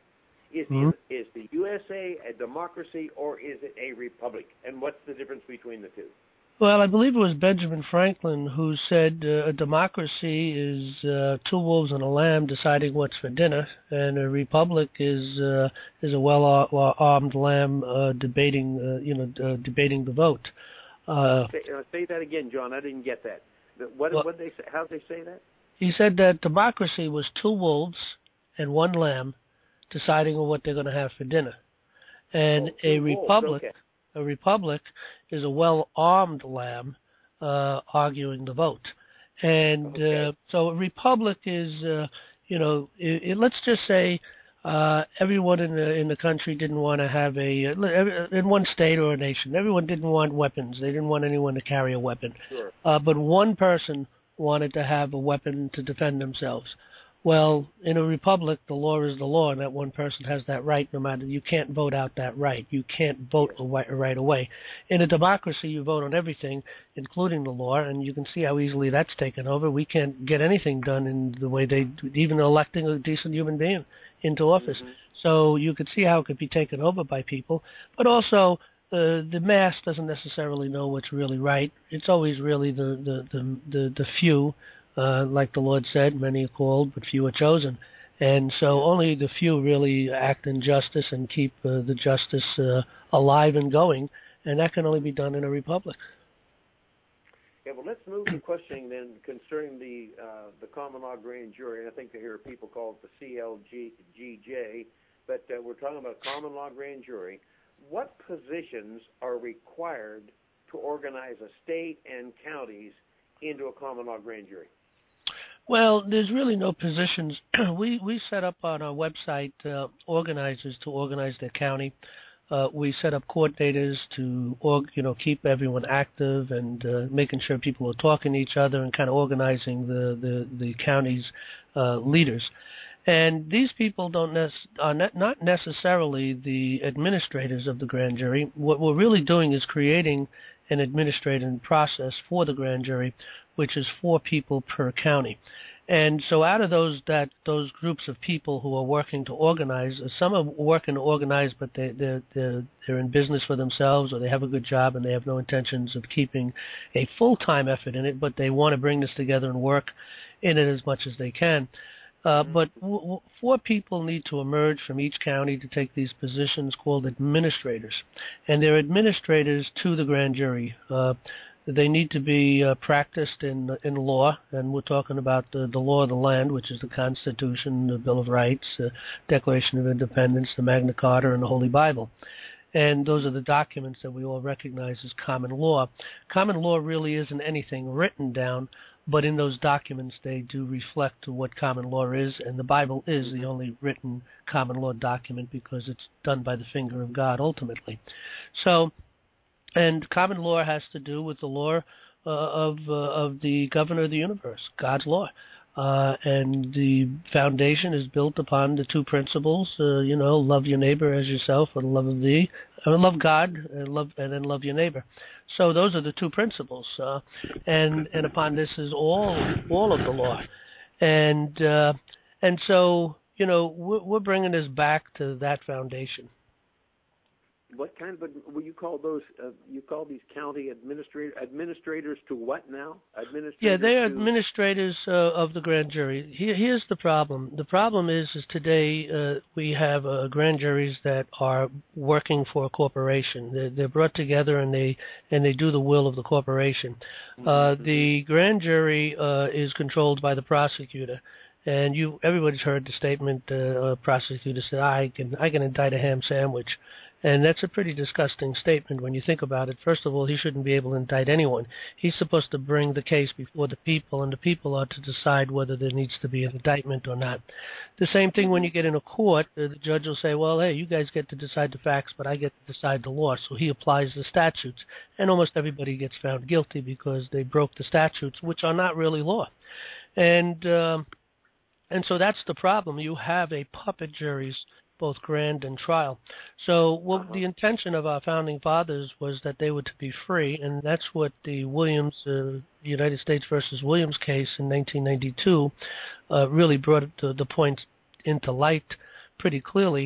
Is Mm-hmm. the is the U S A a democracy or is it a republic? And what's the difference between the two? Well, I believe it was Benjamin Franklin who said uh, a democracy is uh, two wolves and a lamb deciding what's for dinner, and a republic is uh, is a well-armed lamb uh, debating, uh, you know, uh, debating the vote. Uh, Say, uh, say that again, John. I didn't get that. The, what well, what they say? How did they say that? he said that democracy was two wolves and one lamb deciding on what they're going to have for dinner, and Oh, a two wolves. republic. Okay. A republic is a well-armed lamb uh, arguing the vote, and Okay. uh, so a republic is, uh, you know, it, it, let's just say uh, everyone in the in the country didn't want to have a in one state or a nation. Everyone didn't want weapons. They didn't want anyone to carry a weapon, Sure. uh, but one person wanted to have a weapon to defend themselves. Well, in a republic, the law is the law, and that one person has that right. No matter, you can't vote out that right. You can't vote right away. In a democracy, you vote on everything, including the law, and you can see how easily that's taken over. We can't get anything done in the way they, even electing a decent human being into office. Mm-hmm. So you could see how it could be taken over by people, but also uh, the mass doesn't necessarily know what's really right. It's always really the the the the, the few. Uh, like the Lord said, many are called, but few are chosen. And so only the few really act in justice and keep uh, the justice uh, alive and going, and that can only be done in a republic. Yeah, well, let's move to questioning then concerning the uh, the common law grand jury. And I think I hear people call it the C L G J, but uh, we're talking about common law grand jury. What positions are required to organize a state and counties into a common law grand jury? Well, there's really no positions. we we set up on our website uh, organizers to organize their county. Uh, we set up coordinators to org, you know keep everyone active and uh, making sure people are talking to each other and kind of organizing the the the county's uh, leaders. And these people don't nec- are ne- not necessarily the administrators of the grand jury. What we're really doing is creating an administrative process for the grand jury, which is four people per county. And so out of those that those groups of people who are working to organize, some are working to organize, but they, they're, they're, they're in business for themselves, or they have a good job and they have no intentions of keeping a full-time effort in it, but they want to bring this together and work in it as much as they can. Uh, but w- w- four people need to emerge from each county to take these positions called administrators. And they're administrators to the grand jury. Uh, they need to be uh, practiced in in law, and we're talking about the, the law of the land, which is the Constitution, the Bill of Rights, the Declaration of Independence, the Magna Carta, and the Holy Bible. And those are the documents that we all recognize as common law. Common law really isn't anything written down, but in those documents they do reflect what common law is, and the Bible is the only written common law document because it's done by the finger of God ultimately. So, and common law has to do with the law uh, of uh, of the governor of the universe, God's law. Uh, and the foundation is built upon the two principles, uh, you know, love your neighbor as yourself, and love of thee, uh, love God, and love, and then love your neighbor. So those are the two principles, uh, and and upon this is all all of the law, and uh, and so you know we're, we're bringing this back to that foundation. What kind of a, will you call those? Uh, you call these county administrator administrators to what now? Administrators. Yeah, they are to... administrators uh, of the grand jury. Here, here's the problem. The problem is, is today uh, we have uh, grand juries that are working for a corporation. They're, they're brought together and they and they do the will of the corporation. Mm-hmm. Uh, the grand jury uh, is controlled by the prosecutor. And you, everybody's heard the statement. Uh, a prosecutor said, "I can, I can indict a ham sandwich." And that's a pretty disgusting statement when you think about it. First of all, he shouldn't be able to indict anyone. He's supposed to bring the case before the people, and the people are to decide whether there needs to be an indictment or not. The same thing when you get in a court, uh, the judge will say, well, hey, you guys get to decide the facts, but I get to decide the law. So he applies the statutes, and almost everybody gets found guilty because they broke the statutes, which are not really law. And um, and so that's the problem. You have a puppet juries, both grand and trial. So what uh-huh. the intention of our founding fathers was that they were to be free, and that's what the Williams, uh, United States versus Williams case in nineteen ninety-two uh, really brought the, the point into light pretty clearly.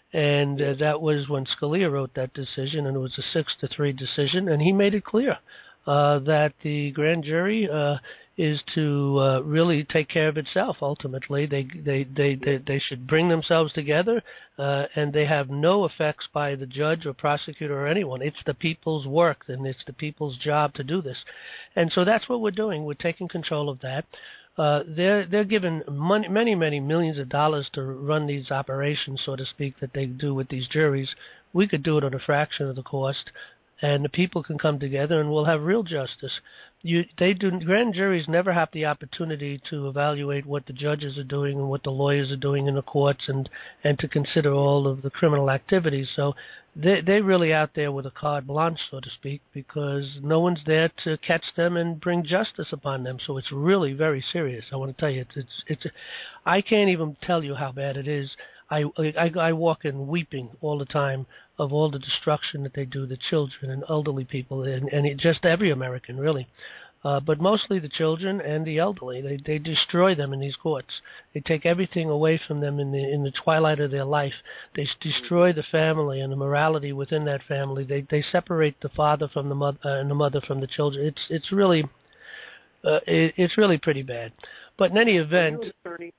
And uh, Yes. that was when Scalia wrote that decision, and it was a six to three decision, and he made it clear uh, that the grand jury uh, is to uh, really take care of itself. Ultimately, they they they they, they should bring themselves together, uh, and they have no effects by the judge or prosecutor or anyone. It's the people's work, and it's the people's job to do this, and so that's what we're doing. We're taking control of that. Uh, they're they're given money, many many millions of dollars to run these operations, so to speak, that they do with these juries. We could do it at a fraction of the cost, and the people can come together, and we'll have real justice. You, they do. Grand juries never have the opportunity to evaluate what the judges are doing and what the lawyers are doing in the courts, and and to consider all of the criminal activities. So they they're really out there with a carte blanche, so to speak, because no one's there to catch them and bring justice upon them. So it's really very serious. I want to tell you, it's it's, it's I can't even tell you how bad it is. I, I I walk in weeping all the time of all the destruction that they do to children and elderly people, and and it, just every American really, uh, but mostly the children and the elderly. They they destroy them in these courts. They take everything away from them in the in the twilight of their life. They destroy the family and the morality within that family. They they separate the father from the mother uh, and the mother from the children. It's it's really uh, it, it's really pretty bad. But in any event, Are you an attorney?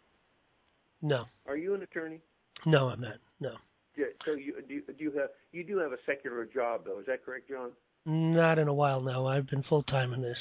No. Are you an attorney? No, I'm not. No. Yeah, so you do, you- do you have you do have a secular job though? Is that correct, John? Not in a while now. I've been full time in this.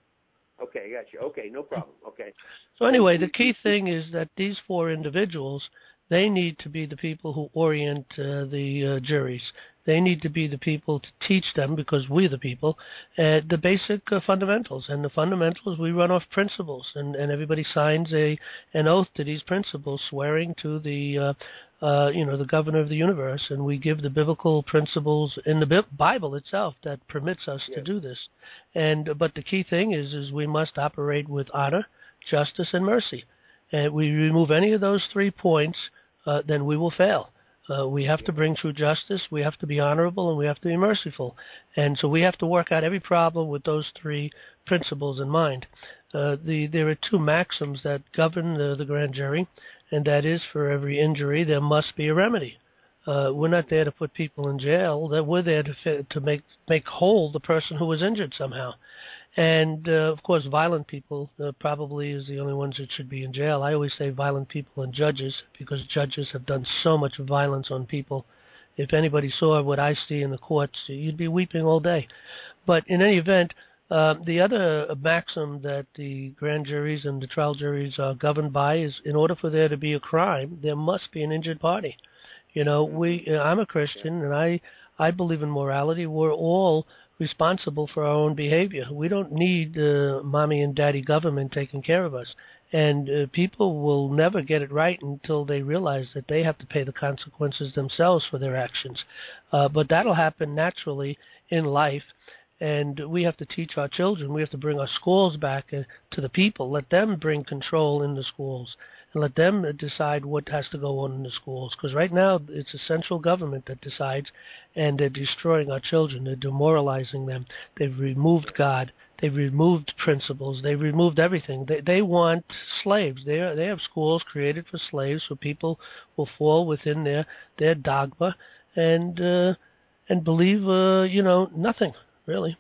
Okay, got you. Okay, no problem. Okay. So anyway, the key thing is that these four individuals, they need to be the people who orient uh, the uh, juries. They need to be the people to teach them, because we're the people, uh, the basic uh, fundamentals. And the fundamentals, we run off principles, and, and everybody signs a an oath to these principles, swearing to the uh, uh, you know the governor of the universe. And we give the biblical principles in the Bible itself that permits us Yes. to do this. And but the key thing is is we must operate with honor, justice, and mercy. And we remove any of those three points, uh, then we will fail. Uh, we have to bring true justice, we have to be honorable, and we have to be merciful. And so we have to work out every problem with those three principles in mind. Uh, the there are two maxims that govern the, the grand jury, and that is, for every injury there must be a remedy. Uh, we're not there to put people in jail. That we're there to to make make whole the person who was injured somehow. And, uh, of course, violent people uh, probably is the only ones that should be in jail. I always say violent people and judges, because judges have done so much violence on people. If anybody saw what I see in the courts, you'd be weeping all day. But in any event, uh, the other maxim that the grand juries and the trial juries are governed by is, in order for there to be a crime, there must be an injured party. You know, we. Uh, I'm a Christian, and I I believe in morality. We're all responsible for our own behavior. We don't need uh, mommy and daddy government taking care of us. And uh, people will never get it right until they realize that they have to pay the consequences themselves for their actions. Uh, but that'll happen naturally in life. And we have to teach our children. We have to bring our schools back uh, to the people. Let them bring control in the schools, and let them decide what has to go on in the schools. Because right now it's a central government that decides, and they're destroying our children. They're demoralizing them. They've removed God. They've removed principles. They've removed everything. They they want slaves. They are, they have schools created for slaves, so people will fall within their their dogma and uh, and believe uh, you know nothing really.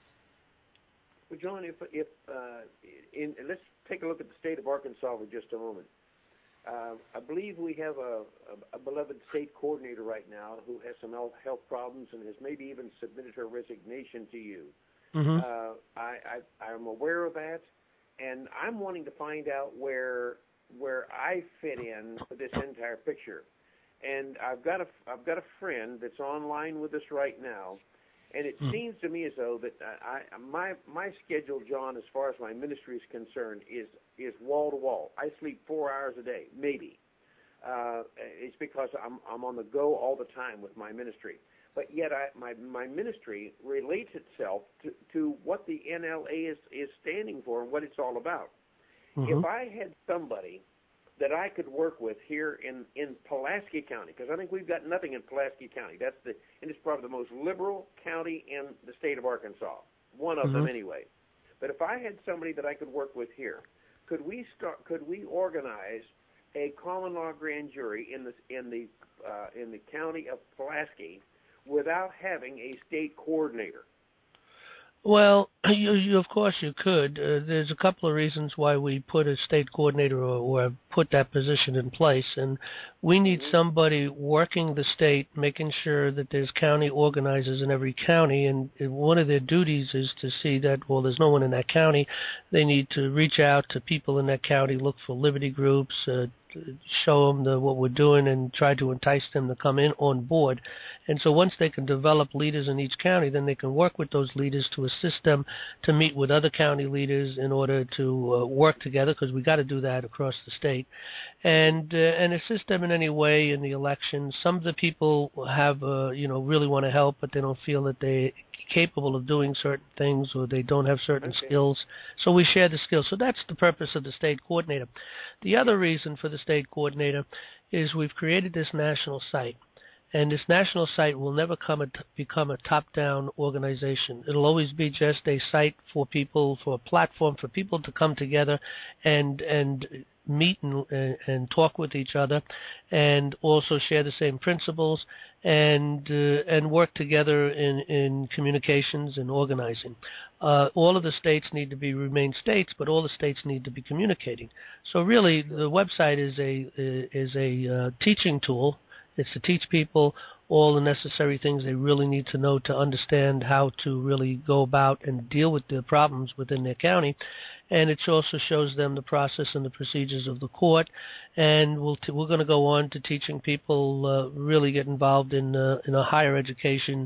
Well, John, if if uh, in let's take a look at the state of Arkansas for just a moment. Uh, I believe we have a, a, a beloved state coordinator right now who has some health problems and has maybe even submitted her resignation to you. Mm-hmm. Uh, I, I, I'm aware of that, and I'm wanting to find out where where I fit in with this entire picture. And I've got a I've got a friend that's online with us right now, and it mm. seems to me as though that I, I my my schedule, John, as far as my ministry is concerned, is is wall to wall. I sleep four hours a day, maybe. Uh, it's because I'm I'm on the go all the time with my ministry. But yet, I, my my ministry relates itself to, to what the N L A is, is standing for and what it's all about. Mm-hmm. If I had somebody that I could work with here in, in Pulaski County, because I think we've got nothing in Pulaski County. That's the and it's probably the most liberal county in the state of Arkansas, one of mm-hmm. them anyway. But if I had somebody that I could work with here, could we start? Could we organize a common law grand jury in the in the uh, in the county of Pulaski without having a state coordinator? Well, you, you, of course you could. Uh, there's a couple of reasons why we put a state coordinator or, or put that position in place, and we need Mm-hmm. somebody working the state, making sure that there's county organizers in every county, and one of their duties is to see that, well, there's no one in that county. They need to reach out to people in that county, look for liberty groups, uh, show them the, what we're doing, and try to entice them to come in on board. And so once they can develop leaders in each county, then they can work with those leaders to assist them to meet with other county leaders in order to uh, work together, because we got to do that across the state, and uh, and assist them in any way in the elections. Some of the people have, uh, you know, really want to help, but they don't feel that they're capable of doing certain things, or they don't have certain Okay. skills. So we share the skills. So that's the purpose of the state coordinator. The other reason for the state coordinator is we've created this national site. And this national site will never come a t- become a top-down organization. It'll always be just a site for people, for a platform for people to come together and and meet and, and talk with each other, and also share the same principles and uh, and work together in, in communications and organizing. Uh, all of the states need to be remain states, but all the states need to be communicating. So really, the website is a is a uh, teaching tool. It's to teach people all the necessary things they really need to know to understand how to really go about and deal with the problems within their county. And it also shows them the process and the procedures of the court. And we'll t- we're going to go on to teaching people uh, really get involved in uh, in a higher education,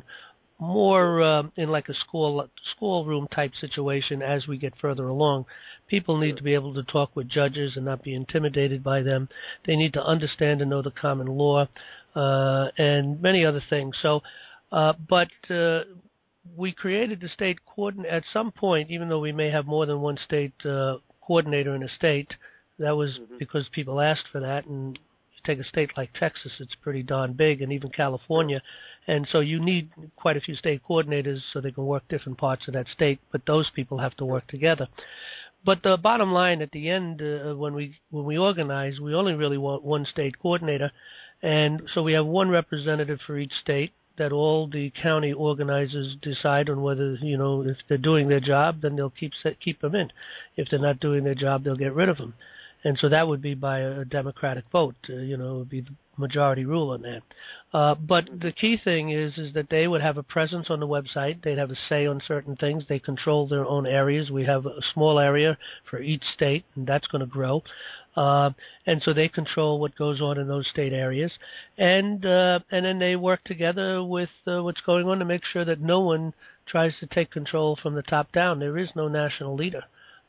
more uh, in like a school schoolroom type situation as we get further along. People need to be able to talk with judges and not be intimidated by them. They need to understand and know the common law uh, and many other things. So, uh, but uh, we created the state coordinator at some point, even though we may have more than one state uh, coordinator in a state. That was mm-hmm. because people asked for that, and you take a state like Texas, it's pretty darn big, and even California. Sure. And so you need quite a few state coordinators so they can work different parts of that state, but those people have to work together. But the bottom line at the end, uh, when we when we organize, we only really want one state coordinator, and so we have one representative for each state that all the county organizers decide on whether, you know, if they're doing their job, then they'll keep keep them in. If they're not doing their job, they'll get rid of them. And so that would be by a democratic vote. Uh, you know, it would be the majority rule on that. Uh, but the key thing is is that they would have a presence on the website. They'd have a say on certain things. They control their own areas. We have a small area for each state, and that's going to grow. Uh, and so they control what goes on in those state areas. And uh, and then they work together with uh, what's going on to make sure that no one tries to take control from the top down. There is no national leader.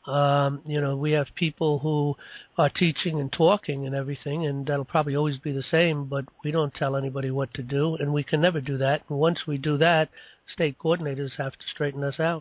Um, you know, we have people who are teaching and talking and everything, and that'll probably always be the same, but we don't tell anybody what to do, and we can never do that. And once we do that, state coordinators have to straighten us out.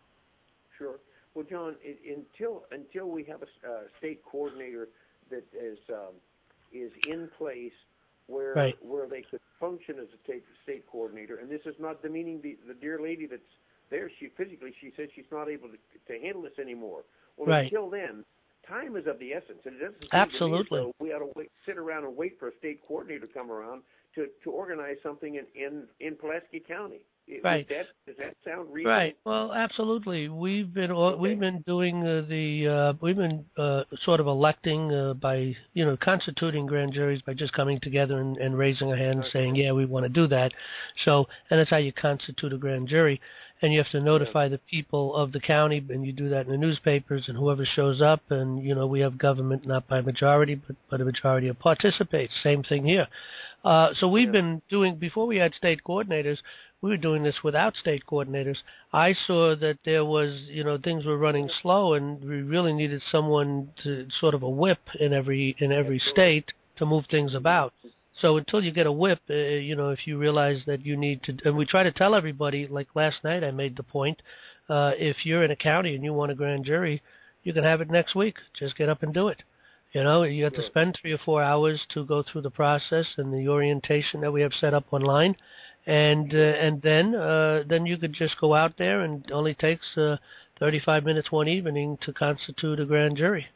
Sure. Well, John, it, until until we have a uh, state coordinator that is um, is in place where right. where they could function as a state, state coordinator, and this is not demeaning the, the dear lady that's there, she physically, she says she's not able to, to handle this anymore. Well, right. until then, time is of the essence, and it doesn't seem Absolutely. to me as though we ought to wait, sit around and wait for a state coordinator to come around to, to organize something in, in, in Pulaski County. Right. Does that, does that sound reasonable? Right. Well, absolutely. We've been okay. we've been doing uh, the uh, we've been uh, sort of electing uh, by you know constituting grand juries by just coming together and, and raising a hand and okay. saying, yeah, we want to do that. So, and that's how you constitute a grand jury. And you have to notify the people of the county, and you do that in the newspapers, and whoever shows up, and, you know, we have government not by majority, but, but a majority of participates. Same thing here. Uh, so we've yeah. been doing, before we had state coordinators, we were doing this without state coordinators. I saw that there was, you know, things were running slow, and we really needed someone to sort of a whip in every in every state to move things about. So until you get a whip, uh, you know, if you realize that you need to, and we try to tell everybody, like last night I made the point, uh, if you're in a county and you want a grand jury, you can have it next week. Just get up and do it. You know, you have to spend three or four hours to go through the process and the orientation that we have set up online. And uh, and then uh, then you could just go out there, and it only takes uh, thirty-five minutes one evening to constitute a grand jury.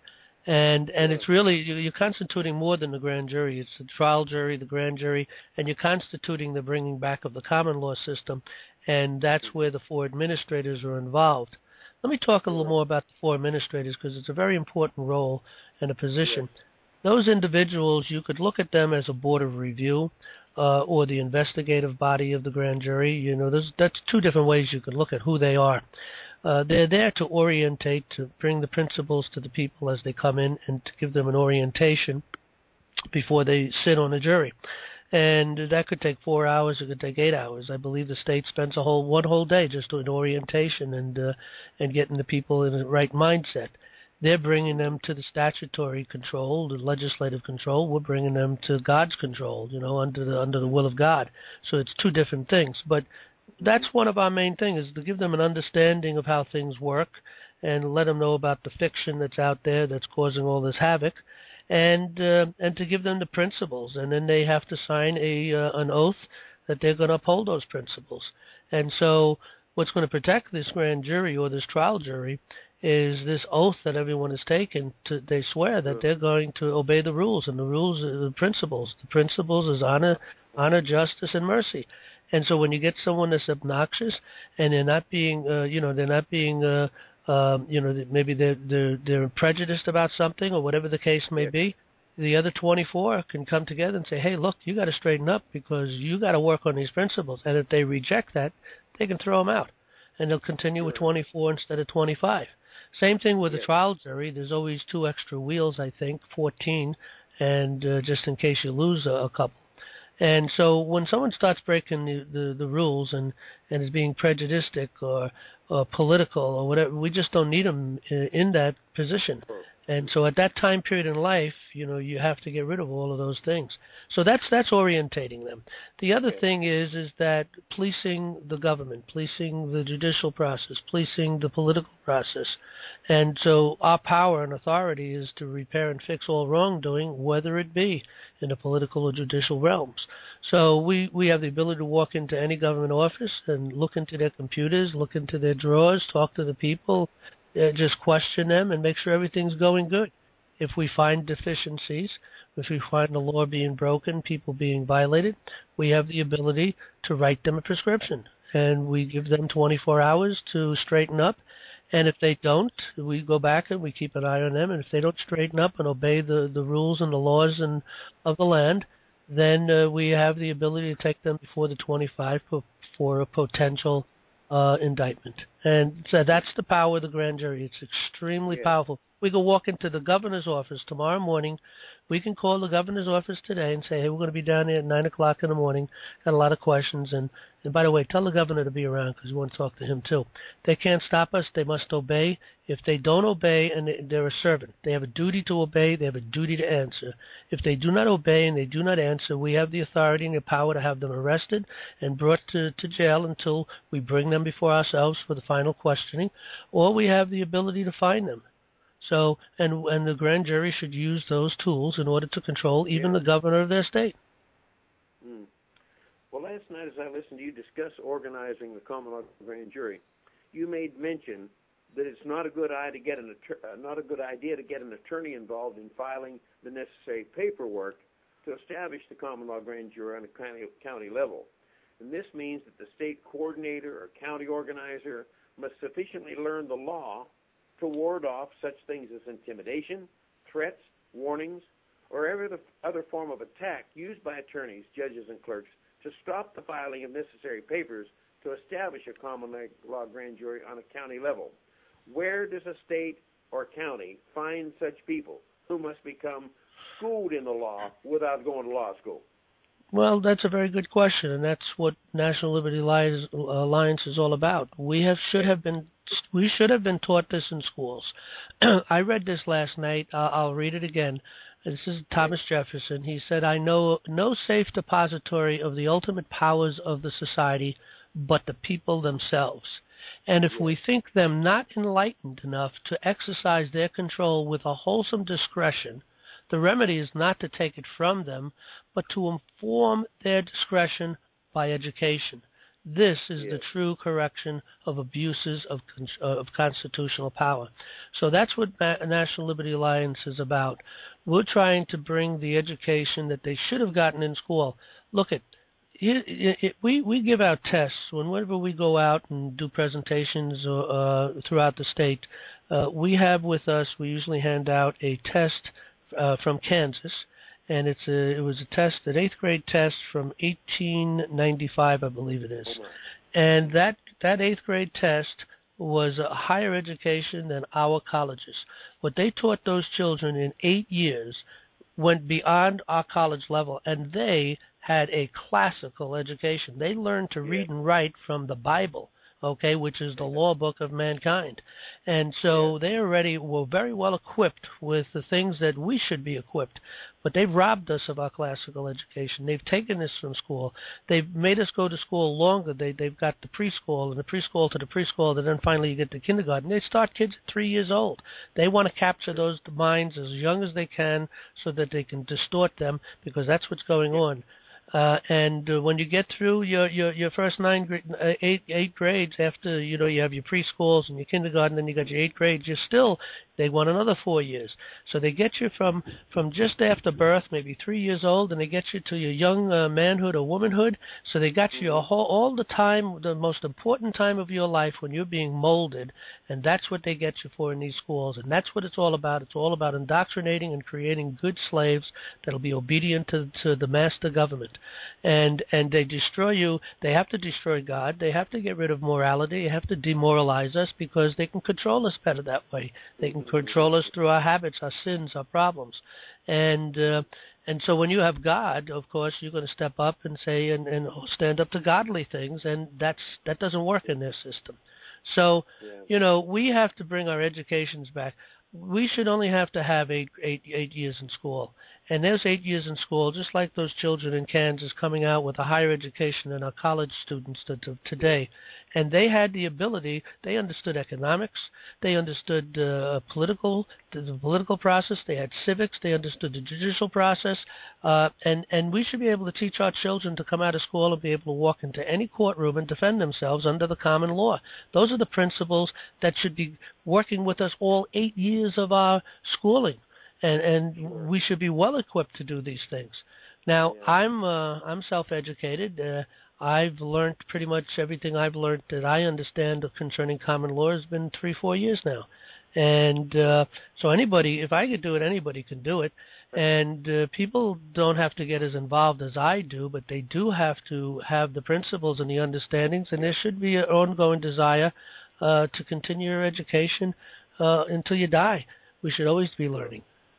And and it's really, you're constituting more than the grand jury. It's the trial jury, the grand jury, and you're constituting the bringing back of the common law system, and that's where the four administrators are involved. Let me talk a little more about the four administrators, because it's a very important role and a position. Yes. Those individuals, you could look at them as a board of review uh, or the investigative body of the grand jury. You know, there's, that's two different ways you could look at who they are. Uh, they're there to orientate, to bring the principles to the people as they come in, and to give them an orientation before they sit on a jury. And that could take four hours. It could take eight hours. I believe the state spends a whole one whole day just doing orientation and uh, and getting the people in the right mindset. They're bringing them to the statutory control, the legislative control. We're bringing them to God's control, you know, under the under the will of God. So it's two different things. But that's one of our main things, is to give them an understanding of how things work and let them know about the fiction that's out there that's causing all this havoc, and uh, and to give them the principles. And then they have to sign a uh, an oath that they're going to uphold those principles. And so what's going to protect this grand jury or this trial jury is this oath that everyone has taken. To, they swear that they're going to obey the rules, and the rules are the principles. The principles is honor, honor, justice, and mercy. And so when you get someone that's obnoxious and they're not being, uh, you know, they're not being, uh, um, you know, maybe they're, they're they're prejudiced about something or whatever the case may be, the other twenty-four can come together and say, hey, look, you got to straighten up because you got to work on these principles. And if they reject that, they can throw them out, and they'll continue with twenty-four instead of twenty-five. Same thing with the trial jury. There's always two extra wheels, I think, fourteen, and uh, just in case you lose a, a couple. And so when someone starts breaking the, the, the rules and, and is being prejudiced or, or political or whatever, we just don't need them in, in that position. And so at that time period in life, you know, you have to get rid of all of those things. So that's that's orientating them. The other thing is is that policing the government, policing the judicial process, policing the political process. And so our power and authority is to repair and fix all wrongdoing, whether it be in the political or judicial realms. So we, we have the ability to walk into any government office and look into their computers, look into their drawers, talk to the people, uh, just question them and make sure everything's going good. If we find deficiencies, if we find the law being broken, people being violated, we have the ability to write them a prescription. And we give them twenty-four hours to straighten up. And if they don't, we go back and we keep an eye on them. And if they don't straighten up and obey the, the rules and the laws and of the land, then uh, we have the ability to take them before the twenty-five for, for a potential uh, indictment. And so that's the power of the grand jury. It's extremely yeah. powerful. We can walk into the governor's office tomorrow morning. We can call the governor's office today and say, hey, we're going to be down there at nine o'clock in the morning. Got a lot of questions. And, and by the way, tell the governor to be around because we want to talk to him too. They can't stop us. They must obey. If they don't obey, and they're a servant, they have a duty to obey. They have a duty to answer. If they do not obey and they do not answer, we have the authority and the power to have them arrested and brought to, to jail until we bring them before ourselves for the final questioning, or we have the ability to fine them. So, and and the grand jury should use those tools in order to control even yeah. the governor of their state. Mm. Well, last night as I listened to you discuss organizing the common law grand jury, you made mention that it's not a good idea to get an uh, not a good idea to get an attorney involved in filing the necessary paperwork to establish the common law grand jury on a county county level. And this means that the state coordinator or county organizer must sufficiently learn the law to ward off such things as intimidation, threats, warnings, or every other form of attack used by attorneys, judges, and clerks to stop the filing of necessary papers to establish a common law grand jury on a county level. Where does a state or county find such people who must become schooled in the law without going to law school? Well, that's a very good question, and that's what National Liberty Alliance is all about. We have should have been we should have been taught this in schools. I read this last night. Uh, I'll read it again. This is Thomas Jefferson. He said, "I know no safe depository of the ultimate powers of the society but the people themselves. And if we think them not enlightened enough to exercise their control with a wholesome discretion, the remedy is not to take it from them, but to inform their discretion by education. This is Yes. the true correction of abuses of of constitutional power. So that's what National Liberty Alliance is about. We're trying to bring the education that they should have gotten in school. Look at it, it, it, we we give out tests whenever we go out and do presentations uh, throughout the state. Uh, we have with us. We usually hand out a test uh, from Kansas. And it's a, it was a test, an eighth grade test from eighteen ninety-five, I believe it is. And that, that eighth grade test was a higher education than our colleges. What they taught those children in eight years went beyond our college level, and they had a classical education. They learned to read and write from the Bible, okay, which is the law book of mankind. And so they already were very well equipped with the things that we should be equipped. But they've robbed us of our classical education. They've taken this from school. They've made us go to school longer. They, they've got the preschool and the preschool to the preschool, and then finally you get to kindergarten. They start kids at three years old. They want to capture those minds as young as they can so that they can distort them, because that's what's going on. Uh, and uh, when you get through your your, your first nine, uh, eight eight grades, after you know you have your preschools and your kindergarten, then you got your eighth grade, you're still they want another four years. So they get you from from just after birth, maybe three years old, and they get you to your young uh, manhood or womanhood. So they got you a whole, all the time, the most important time of your life when you're being molded, and that's what they get you for in these schools, and that's what it's all about. It's all about indoctrinating and creating good slaves that'll be obedient to to the master government. And and they destroy you. They have to destroy God. They have to get rid of morality. They have to demoralize us because they can control us better that way. They can control us through our habits, our sins, our problems. And uh, and so when you have God, of course, you're going to step up and say and, and stand up to godly things, and that's that doesn't work in their system. So, you know, we have to bring our educations back. We should only have to have eight, eight, eight years in school. And there's eight years in school, just like those children in Kansas coming out with a higher education than our college students to, to, today. And they had the ability, they understood economics, they understood uh, political, the political process, they had civics, they understood the judicial process, uh, and, and we should be able to teach our children to come out of school and be able to walk into any courtroom and defend themselves under the common law. Those are the principles that should be working with us all eight years of our schooling. And, and we should be well equipped to do these things. Now, yeah. I'm uh, I'm self-educated. Uh, I've learned pretty much everything I've learned that I understand concerning common law has been three, four years now. And uh, so anybody, if I could do it, anybody can do it. And uh, people don't have to get as involved as I do, but they do have to have the principles and the understandings, and there should be an ongoing desire uh, to continue your education uh, until you die. We should always be learning.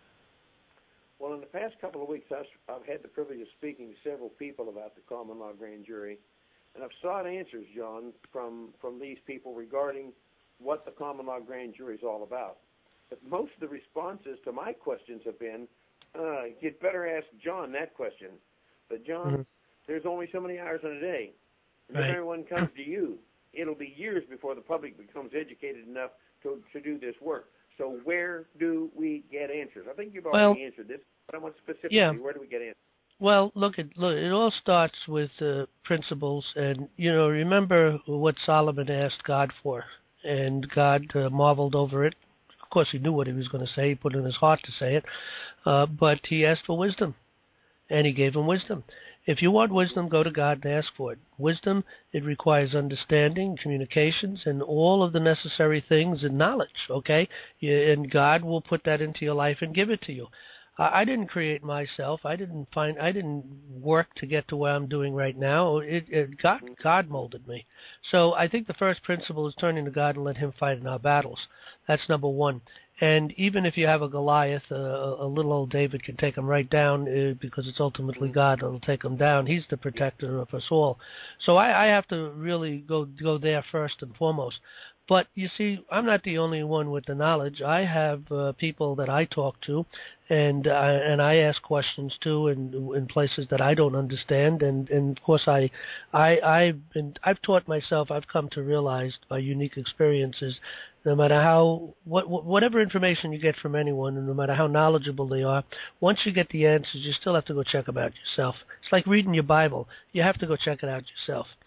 Well, in the past couple of weeks, I've, I've had the privilege of speaking to several people about the common law grand jury, and I've sought answers, John, from, from these people regarding what the common law grand jury is all about. But most of the responses to my questions have been, uh, you'd better ask John that question. But, John, mm-hmm. there's only so many hours in a day. And right. if everyone comes to you, it'll be years before the public becomes educated enough to, to do this work. So where do we get answers? I think you've already well, answered this, but I want specifically, yeah. where do we get answers? Well, look, it, look, it all starts with uh, principles. And, you know, remember what Solomon asked God for. And God uh, marveled over it. Of course, he knew what he was going to say. He put it in his heart to say it. Uh, but he asked for wisdom, and he gave him wisdom. If you want wisdom, go to God and ask for it. Wisdom, it requires understanding, communications, and all of the necessary things and knowledge, okay? And God will put that into your life and give it to you. I didn't create myself. I didn't find. I didn't work to get to where I'm doing right now. It, it God, God molded me. So I think the first principle is turning to God and let Him fight in our battles. That's number one. And even if you have a Goliath, uh, a little old David can take him right down uh, because it's ultimately God that will take him down. He's the protector of us all. So I, I have to really go go there first and foremost. But you see, I'm not the only one with the knowledge. I have uh, people that I talk to, and uh, and I ask questions too, in in places that I don't understand. And, and of course, I I I've been I've taught myself. I've come to realize by unique experiences, no matter how what whatever information you get from anyone, and no matter how knowledgeable they are, once you get the answers, you still have to go check them out yourself. It's like reading your Bible. You have to go check it out yourself.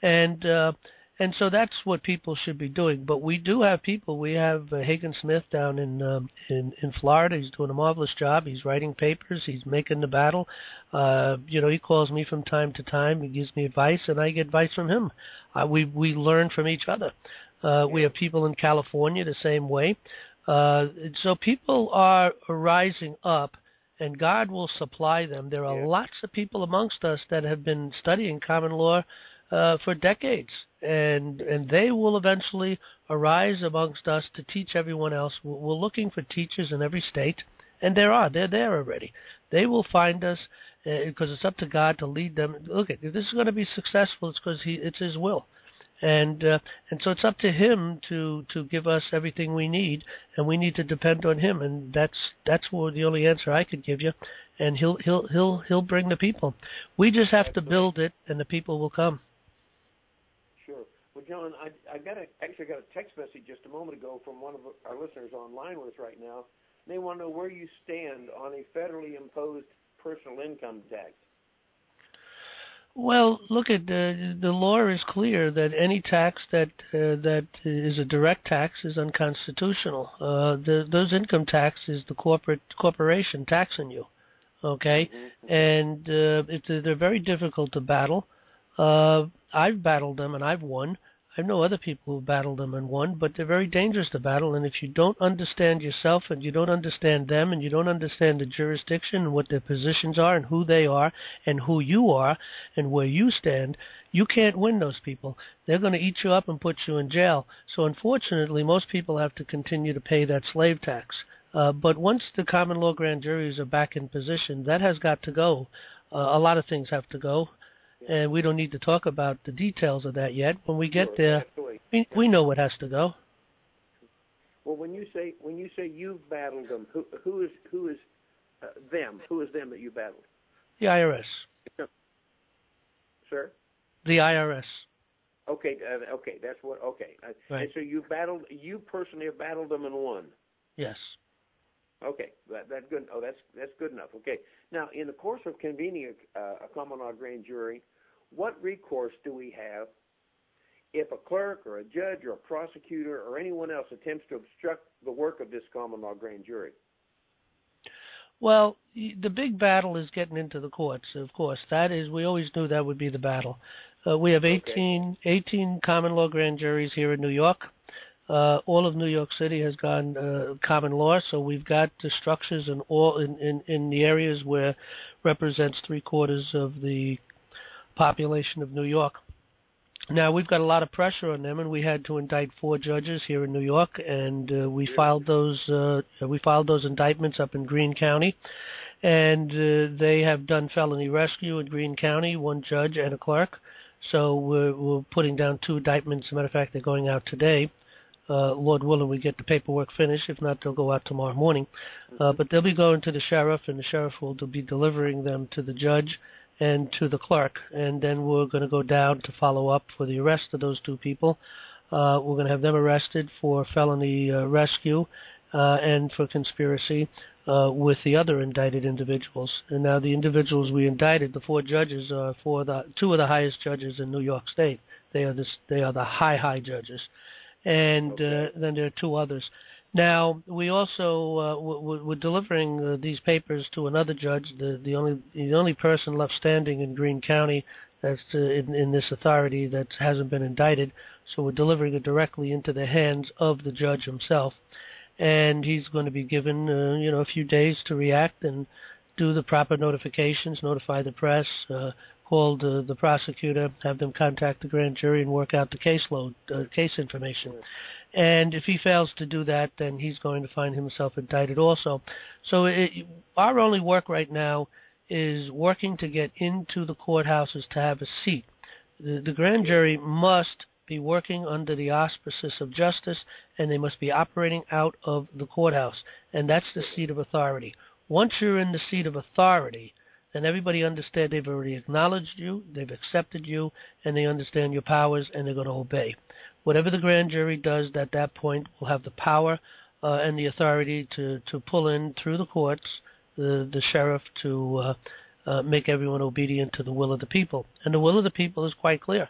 And uh, and so that's what people should be doing. But we do have people. We have uh, Hagen Smith down in um, in in Florida. He's doing a marvelous job. He's writing papers. He's making the battle. Uh, you know, he calls me from time to time. He gives me advice, and I get advice from him. Uh, we we learn from each other. Uh, we have people in California the same way. Uh, so people are rising up, and God will supply them. There are Yeah. lots of people amongst us that have been studying common law uh, for decades, and and they will eventually arise amongst us to teach everyone else. We're looking for teachers in every state, and there are. They're there already. They will find us because uh, it's up to God to lead them. Look, if this is going to be successful, it's because He, it's His will. And uh, and so it's up to Him to, to give us everything we need, and we need to depend on Him. And that's that's the only answer I could give you. And He'll He'll He'll He'll bring the people. We just have to build it, and the people will come. Sure. Well, John, I I got a, actually got a text message just a moment ago from one of our listeners online with us right now. They want to know where you stand on a federally imposed personal income tax. Well, look at the the law is clear that any tax that uh, that is a direct tax is unconstitutional. Uh, the, those income tax is the corporate corporation taxing you, okay? Mm-hmm. And uh, it, they're very difficult to battle. Uh, I've battled them and I've won. I know other people who've battled them and won, but they're very dangerous to battle. And if you don't understand yourself and you don't understand them and you don't understand the jurisdiction and what their positions are and who they are and who you are and where you stand, you can't win those people. They're going to eat you up and put you in jail. So unfortunately, most people have to continue to pay that slave tax. Uh, but once the common law grand juries are back in position, that has got to go. Uh, a lot of things have to go. And we don't need to talk about the details of that yet. When we get there, we, we know what has to go. Well, when you say when you say you've battled them, who who is who is uh, them? Who is them that you battled? The I R S. Sir? The I R S. Okay, uh, okay, that's what. Okay, uh, right. And so you battled. You personally have battled them and won. Yes. Okay, that that's good. Oh, that's that's good enough. Okay. Now, in the course of convening a, uh, a common law grand jury, what recourse do we have if a clerk or a judge or a prosecutor or anyone else attempts to obstruct the work of this common law grand jury? Well, the big battle is getting into the courts, of course. That is, we always knew that would be the battle. Uh, we have eighteen, okay. eighteen common law grand juries here in New York. Uh, all of New York City has gone uh, common law, so we've got the structures in all in, in, in the areas where represents three quarters of the population of New York. Now we've got a lot of pressure on them, and we had to indict four judges here in New York, and uh, we filed those uh, we filed those indictments up in Greene County, and uh, they have done felony rescue in Greene County, one judge and a clerk. So we're, we're putting down two indictments. As a matter of fact, they're going out today. Uh, Lord willing, we get the paperwork finished. If not, they'll go out tomorrow morning. Uh, but they'll be going to the sheriff, and the sheriff will be delivering them to the judge and to the clerk. And then we're going to go down to follow up for the arrest of those two people. Uh, we're going to have them arrested for felony uh, rescue uh, and for conspiracy uh, with the other indicted individuals. And now the individuals we indicted, the four judges, are for the two of the highest judges in New York State. They are this, they are the high, high judges. And okay. uh, then there are two others. Now we also uh, we're, we're delivering uh, these papers to another judge. The the only the only person left standing in Greene County that's uh, in, in this authority that hasn't been indicted. So we're delivering it directly into the hands of the judge himself, and he's going to be given uh, you know a few days to react and do the proper notifications, notify the press, uh, call the, the prosecutor, have them contact the grand jury and work out the caseload, uh, case information. Sure. And if he fails to do that, then he's going to find himself indicted also. So it, our only work right now is working to get into the courthouses to have a seat. The, the grand jury must be working under the auspices of justice, and they must be operating out of the courthouse, and that's the seat of authority. Once you're in the seat of authority, then everybody understands they've already acknowledged you, they've accepted you, and they understand your powers, and they're going to obey. Whatever the grand jury does at that point will have the power uh, and the authority to, to pull in through the courts the, the sheriff to uh, uh, make everyone obedient to the will of the people. And the will of the people is quite clear.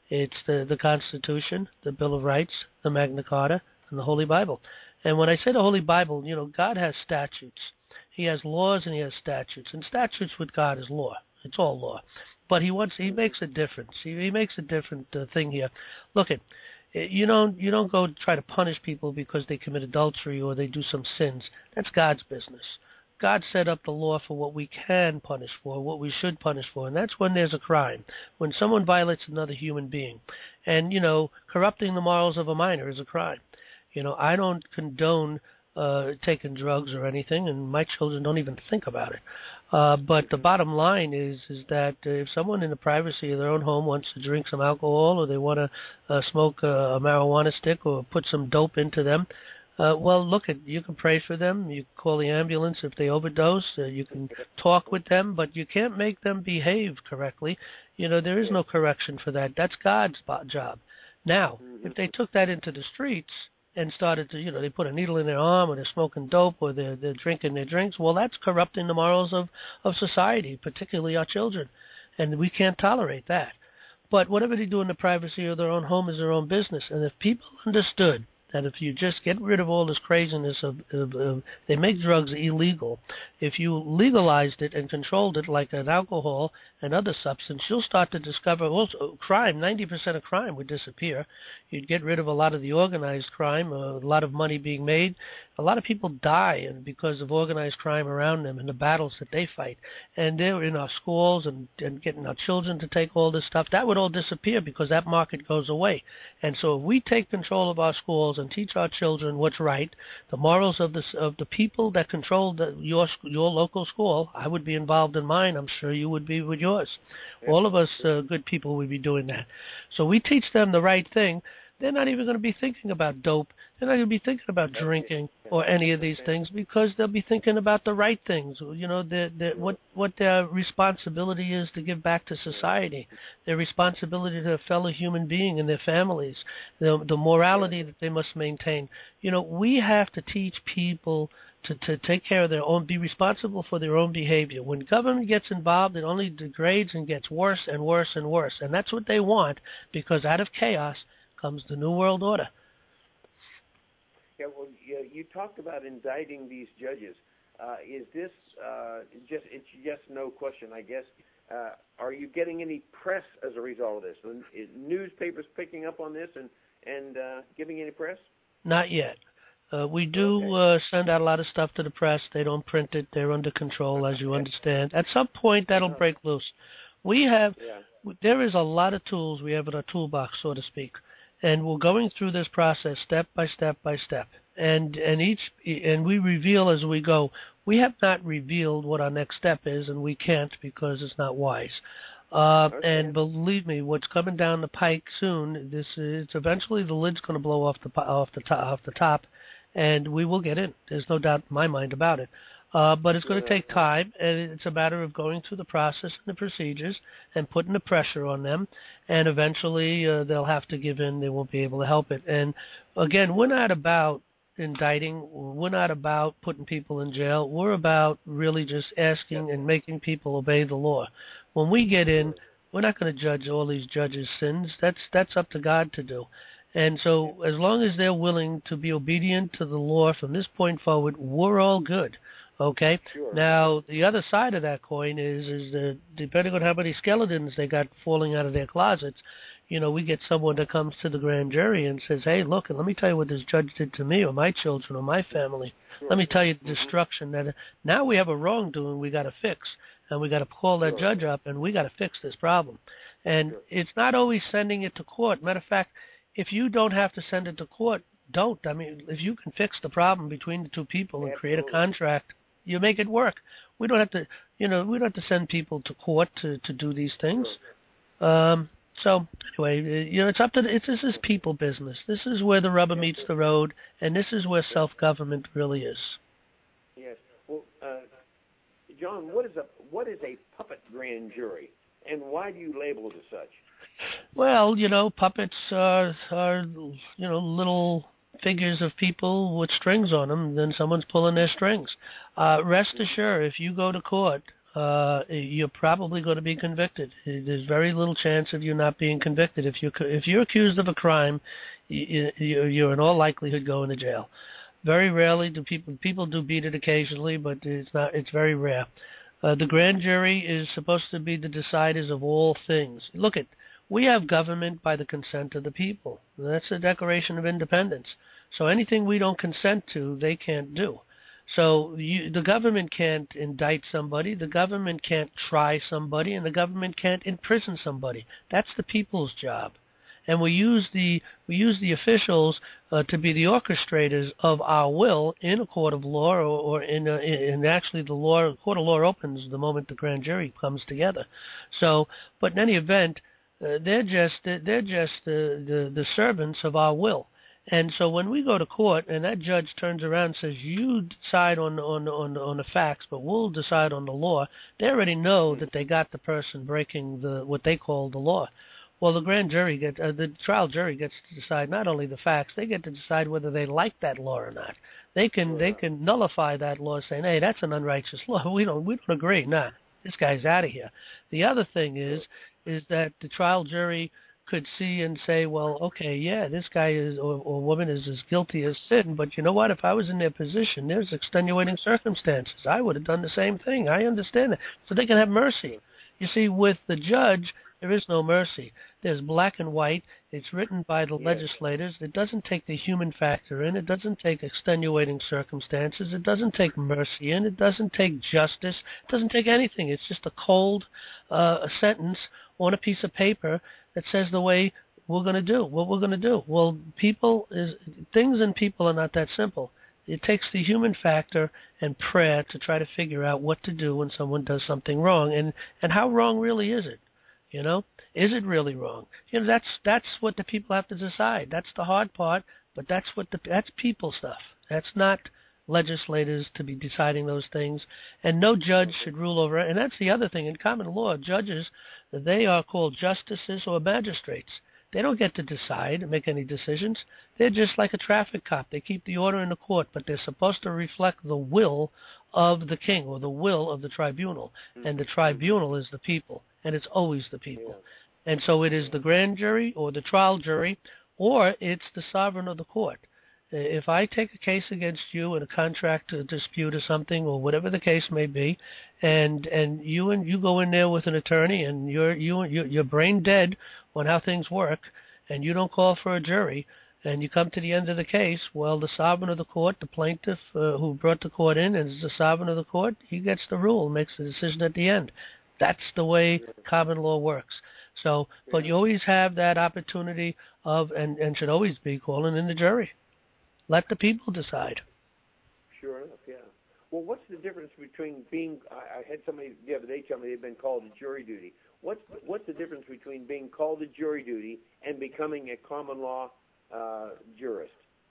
It's the, the Constitution, the Bill of Rights, the Magna Carta, and the Holy Bible. And when I say the Holy Bible, you know, God has statutes. He has laws and he has statutes. And statutes with God is law. It's all law. But he wants he makes a difference. He, he makes a different uh, thing here. Look at you don't you don't go try to punish people because they commit adultery or they do some sins. That's God's business. God set up the law for what we can punish for, what we should punish for, and that's when there's a crime, when someone violates another human being. And, you know, corrupting the morals of a minor is a crime. You know, I don't condone uh, taking drugs or anything, and my children don't even think about it. Uh, but the bottom line is is that uh, if someone in the privacy of their own home wants to drink some alcohol or they want to uh, smoke a, a marijuana stick or put some dope into them, Uh, well, look, at you can pray for them. You can call the ambulance if they overdose. Uh, you can talk with them, but you can't make them behave correctly. You know, there is no correction for that. That's God's job. Now, if they took that into the streets and started to, you know, they put a needle in their arm or they're smoking dope or they're, they're drinking their drinks, well, that's corrupting the morals of, of society, particularly our children. And we can't tolerate that. But whatever they do in the privacy of their own home is their own business. And if people understood that if you just get rid of all this craziness of, of, of they make drugs illegal, if you legalized it and controlled it like an alcohol and other substance, you'll start to discover also crime. ninety percent of crime would disappear. You'd get rid of a lot of the organized crime, a lot of money being made. A lot of people die and because of organized crime around them and the battles that they fight. And they're in our schools and, and getting our children to take all this stuff. That would all disappear because that market goes away. And so if we take control of our schools and teach our children what's right, the morals of the of the people that control the, your your local school, I would be involved in mine. I'm sure you would be with yours. All of us uh, good people would be doing that. So we teach them the right thing. They're not even going to be thinking about dope. They're not going to be thinking about drinking or any of these things because they'll be thinking about the right things. You know, the, the, what what their responsibility is to give back to society, their responsibility to a fellow human being and their families, the, the morality that they must maintain. You know, we have to teach people to, to take care of their own, be responsible for their own behavior. When government gets involved, it only degrades and gets worse and worse and worse. And that's what they want because out of chaos comes the New World Order. Yeah, well, you, you talked about indicting these judges. Uh, is this uh, just, it's yes, no question, I guess. Uh, are you getting any press as a result of this? Is newspapers picking up on this and, and uh, giving any press? Not yet. Uh, we do okay. uh, send out a lot of stuff to the press. They don't print it. They're under control, as you understand. At some point, that'll uh-huh. break loose. We have, yeah. There is a lot of tools we have in our toolbox, so to speak. And we're going through this process step by step by step. And and each and we reveal as we go. We have not revealed what our next step is, and we can't because it's not wise. Uh, okay. And believe me, what's coming down the pike soon, this is eventually the lid's going to blow off the off the top, off the top, and we will get in. There's no doubt in my mind about it. Uh, but it's going to take time, and it's a matter of going through the process and the procedures and putting the pressure on them, and eventually uh, they'll have to give in. They won't be able to help it. And, again, we're not about indicting. We're not about putting people in jail. We're about really just asking and making people obey the law. When we get in, we're not going to judge all these judges' sins. That's that's up to God to do. And so as long as they're willing to be obedient to the law from this point forward, we're all good. Okay. Sure. Now the other side of that coin is is that depending on how many skeletons they got falling out of their closets, you know, we get someone that comes to the grand jury and says, "Hey, look, and let me tell you what this judge did to me or my children or my family. Sure. Let me tell you the mm-hmm. destruction that now we have a wrongdoing we got to fix, and we got to call that sure. judge up and we got to fix this problem." And sure. it's not always sending it to court. Matter of fact, if you don't have to send it to court, don't. I mean, if you can fix the problem between the two people and Absolutely. create a contract, you make it work. We don't have to, you know, we don't have to send people to court to, to do these things. Sure. Um, so anyway, you know, it's up to the, it's, this is people business. This is where the rubber meets the road, and this is where self-government really is. Yes. Well, uh, John, what is a what is a puppet grand jury, and why do you label it as such? Well, you know, puppets are are you know little figures of people with strings on them, then someone's pulling their strings. Uh, rest assured, if you go to court uh, you're probably going to be convicted. There's very little chance of you not being convicted. If you if you're accused of a crime, you, you're in all likelihood going to jail. Very rarely do people people do beat it occasionally, but it's not. It's very rare. Uh, the grand jury is supposed to be the deciders of all things. Look at we have government by the consent of the people. That's the Declaration of Independence. So anything we don't consent to, they can't do. So you, the government can't indict somebody, the government can't try somebody, and the government can't imprison somebody. That's the people's job. And we use the we use the officials uh, to be the orchestrators of our will in a court of law, or, or in, a, in actually the law court of law opens the moment the grand jury comes together. So, but in any event, uh, they're just they're just the, the the servants of our will. And so when we go to court and that judge turns around and says, you decide on on on, on the facts, but we'll decide on the law, they already know that they got the person breaking the what they call the law. Well, the grand jury gets, uh, the trial jury gets to decide not only the facts, they get to decide whether they like that law or not. They can they can nullify that law, saying, hey, that's an unrighteous law. We don't we don't agree. Nah, this guy's out of here. The other thing is is that the trial jury could see and say, well, okay, yeah, this guy is or, or woman is as guilty as sin, but you know what? If I was in their position, there's extenuating circumstances. I would have done the same thing. I understand it. So they can have mercy. You see, with the judge, there is no mercy. There's black and white. It's written by the yes. legislators. It doesn't take the human factor in. It doesn't take extenuating circumstances. It doesn't take mercy in. It doesn't take justice. It doesn't take anything. It's just a cold uh, a sentence on a piece of paper that says the way we're going to do, what we're going to do. Well, people is things and people are not that simple. It takes the human factor and prayer to try to figure out what to do when someone does something wrong, and, and how wrong really is it? You know, is it really wrong? You know, that's that's what the people have to decide. That's the hard part, but that's what the that's people stuff. That's not legislators to be deciding those things, and no judge should rule over it. And that's the other thing in common law. Judges, they are called justices or magistrates. They don't get to decide and make any decisions. They're just like a traffic cop. They keep the order in the court, but they're supposed to reflect the will of the king or the will of the tribunal. And the tribunal is the people, and it's always the people. And so it is the grand jury or the trial jury, or it's the sovereign of the court. If I take a case against you in a contract dispute or something, or whatever the case may be, and and you and you go in there with an attorney, and you're you you're brain dead on how things work, and you don't call for a jury, and you come to the end of the case, well, the sovereign of the court, the plaintiff uh, who brought the court in, and is the sovereign of the court, he gets the rule, makes the decision at the end. That's the way common law works. So, but you always have that opportunity of, and, and should always be, calling in the jury. Let the people decide. Sure enough, yeah. Well, what's the difference between being, I, I had somebody the other day tell me they'd been called to jury duty. What's, what's the difference between being called to jury duty and becoming a common law uh, jurist?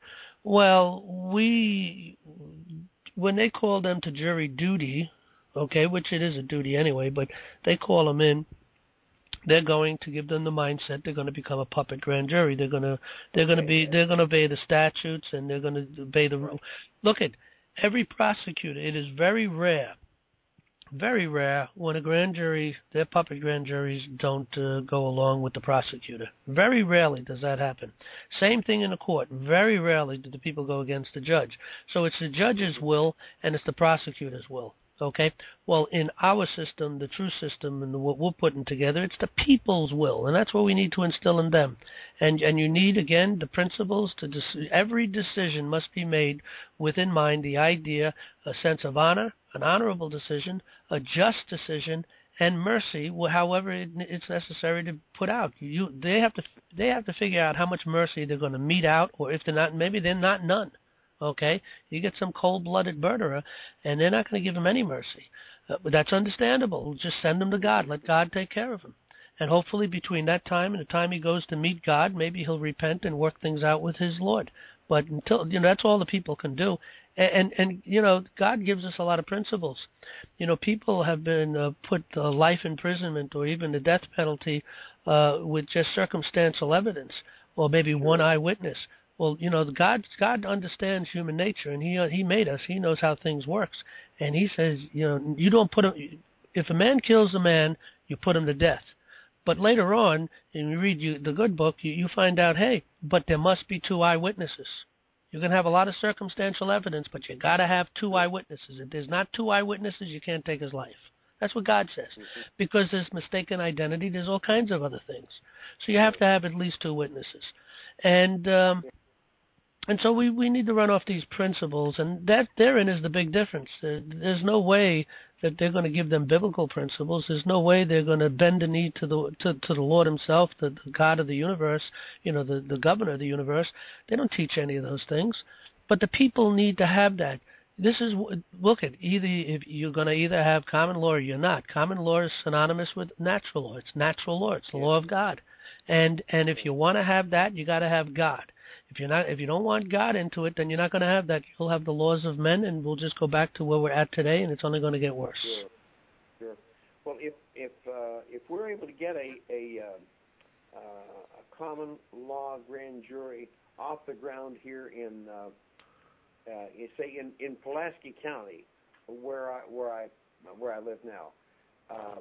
Well, we, when they call them to jury duty, okay, which it is a duty anyway, but they call them in, they're going to give them the mindset they're going to become a puppet grand jury. They're going to they're going to be they're going to obey the statutes, and they're going to obey the rule. Look at every prosecutor. It is very rare, very rare when a grand jury, their puppet grand juries, don't uh, go along with the prosecutor. Very rarely does that happen. Same thing in a court. Very rarely do the people go against the judge. So it's the judge's will and it's the prosecutor's will. Okay, well, in our system, the true system, and what we're putting together, it's the people's will, and that's what we need to instill in them. And and you need, again, the principles to dec- every decision must be made with in mind the idea, a sense of honor, an honorable decision, a just decision, and mercy, however it, it's necessary to put out. You they have to they have to figure out how much mercy they're going to mete out, or if they're not, maybe they're not none. Okay, you get some cold-blooded murderer, and they're not going to give him any mercy. Uh, but that's understandable. Just send him to God. Let God take care of him. And hopefully between that time and the time he goes to meet God, maybe he'll repent and work things out with his Lord. But until, you know, that's all the people can do. And, and, and you know, God gives us a lot of principles. You know, people have been uh, put uh, life imprisonment or even the death penalty uh, with just circumstantial evidence, or maybe one eyewitness. Well, you know, God God understands human nature, and he He made us. He knows how things works, and He says, you know, you don't put a, if a man kills a man, you put him to death. But later on, and you read you, the good book, you, you find out, hey, but there must be two eyewitnesses. You can have a lot of circumstantial evidence, but you got to have two eyewitnesses. If there's not two eyewitnesses, you can't take his life. That's what God says. Because there's mistaken identity, there's all kinds of other things. So you have to have at least two witnesses. And um, and so we, we need to run off these principles, and that therein is the big difference. Uh, there's no way that they're going to give them biblical principles. There's no way they're going to bend the knee to the to, to the Lord himself, the, the God of the universe, you know, the, the governor of the universe. They don't teach any of those things. But the people need to have that. This is, look at, either if you're going to either have common law or you're not. Common law is synonymous with natural law. It's natural law. It's the law of God. And and if you want to have that, you got to have God. If you're not, if you don't want God into it, then you're not going to have that. You'll have the laws of men, and we'll just go back to where we're at today, and it's only going to get worse. Sure, sure. Well, if if uh, if we're able to get a a, uh, uh, a common law grand jury off the ground here in, uh, uh, say in, in Pulaski County, where I where I where I live now, um,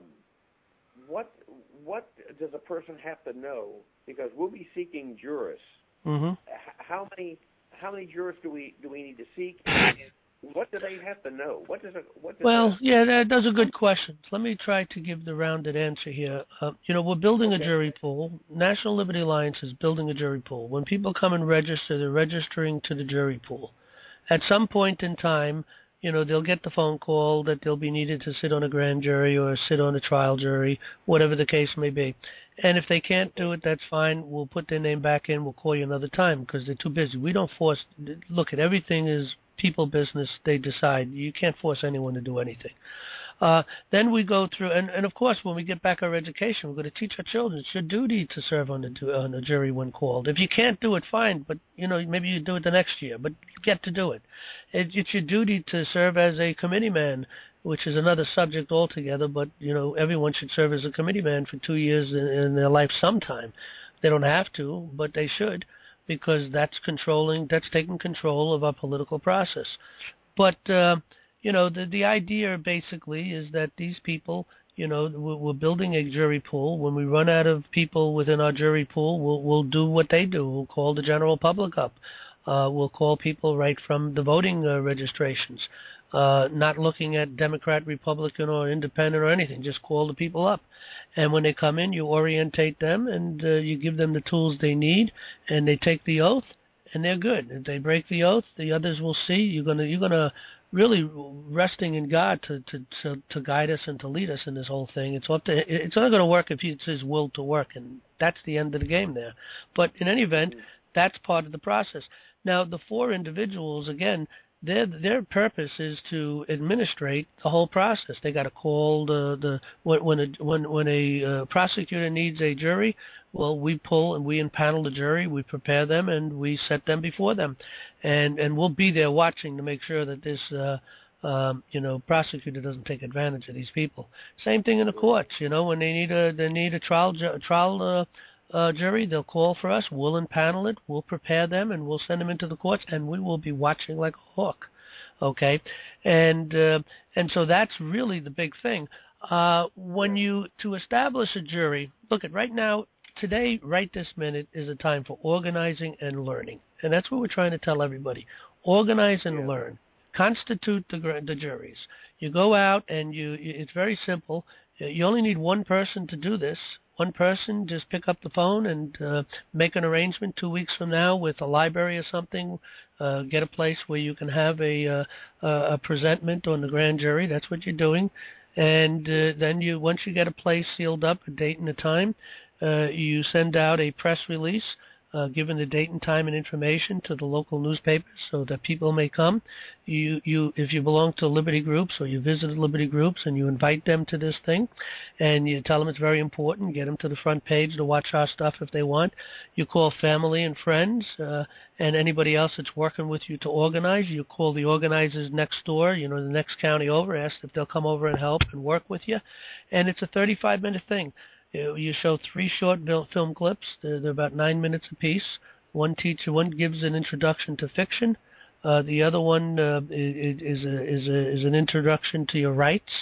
what what does a person have to know? Because we'll be seeking jurists. Mm-hmm. How many how many jurists do we do we need to seek? What do they have to know? What does it? What does well, that, yeah, that, those are good questions. Let me try to give the rounded answer here. Uh, you know, we're building okay. a jury pool. National Liberty Alliance is building a jury pool. When people come and register, they're registering to the jury pool. At some point in time, you know, they'll get the phone call that they'll be needed to sit on a grand jury or sit on a trial jury, whatever the case may be. And if they can't do it, that's fine. We'll put their name back in. We'll call you another time because they're too busy. We don't force. Look, at everything is people business. They decide. You can't force anyone to do anything. Uh, then we go through, and, and of course, when we get back our education, we're going to teach our children. It's your duty to serve on the on the jury when called. If you can't do it, fine. But you know, maybe you do it the next year. But you get to do it. it. It's your duty to serve as a committeeman, which is another subject altogether. But you know, everyone should serve as a committeeman for two years in, in their life sometime. They don't have to, but they should, because that's controlling. That's taking control of our political process. But uh, You know, the the idea basically is that these people, you know, we're, we're building a jury pool. When we run out of people within our jury pool, we'll we'll do what they do. We'll call the general public up. Uh, we'll call people right from the voting uh, registrations, uh, not looking at Democrat, Republican, or Independent or anything. Just call the people up. And when they come in, you orientate them and uh, you give them the tools they need, and they take the oath, and they're good. If they break the oath, the others will see. You're gonna you're gonna. really resting in God to, to to to guide us and to lead us in this whole thing. It's up to it's only going to work if it's His will to work, and that's the end of the game there. But in any event, that's part of the process. Now, the four individuals, again, their their purpose is to administrate the whole process. They got to call the the when when a when when a uh, prosecutor needs a jury. Well, we pull and we impanel the jury, we prepare them, and we set them before them, and and we'll be there watching to make sure that this uh, um, you know prosecutor doesn't take advantage of these people. Same thing in the courts. You know, when they need a they need a trial ju- trial uh, uh, jury, they'll call for us. We'll impanel it, we'll prepare them, and we'll send them into the courts, and we will be watching like a hawk. Okay, and uh, and so that's really the big thing. Uh, when you to establish a jury, look at right now. Today, right this minute, is a time for organizing and learning. And that's what we're trying to tell everybody. Organize and yeah. learn. Constitute the, the juries. You go out and you, it's very simple. You only need one person to do this. One person, just pick up the phone and uh, make an arrangement two weeks from now with a library or something. Uh, get a place where you can have a, uh, a presentment on the grand jury. That's what you're doing. And uh, then you, once you get a place sealed up, a date and a time, Uh, you send out a press release uh, giving the date and time and information to the local newspapers so that people may come. You, you, if you belong to Liberty groups or you visit Liberty groups and you invite them to this thing, and you tell them it's very important, get them to the front page to watch our stuff if they want. You call family and friends uh, and anybody else that's working with you to organize. You call the organizers next door, you know, the next county over, ask if they'll come over and help and work with you. And it's a thirty-five minute thing. You show three short film clips. They're, they're about nine minutes apiece. One teacher, one gives an introduction to fiction. Uh, the other one uh, is, is, a, is, a, is an introduction to your rights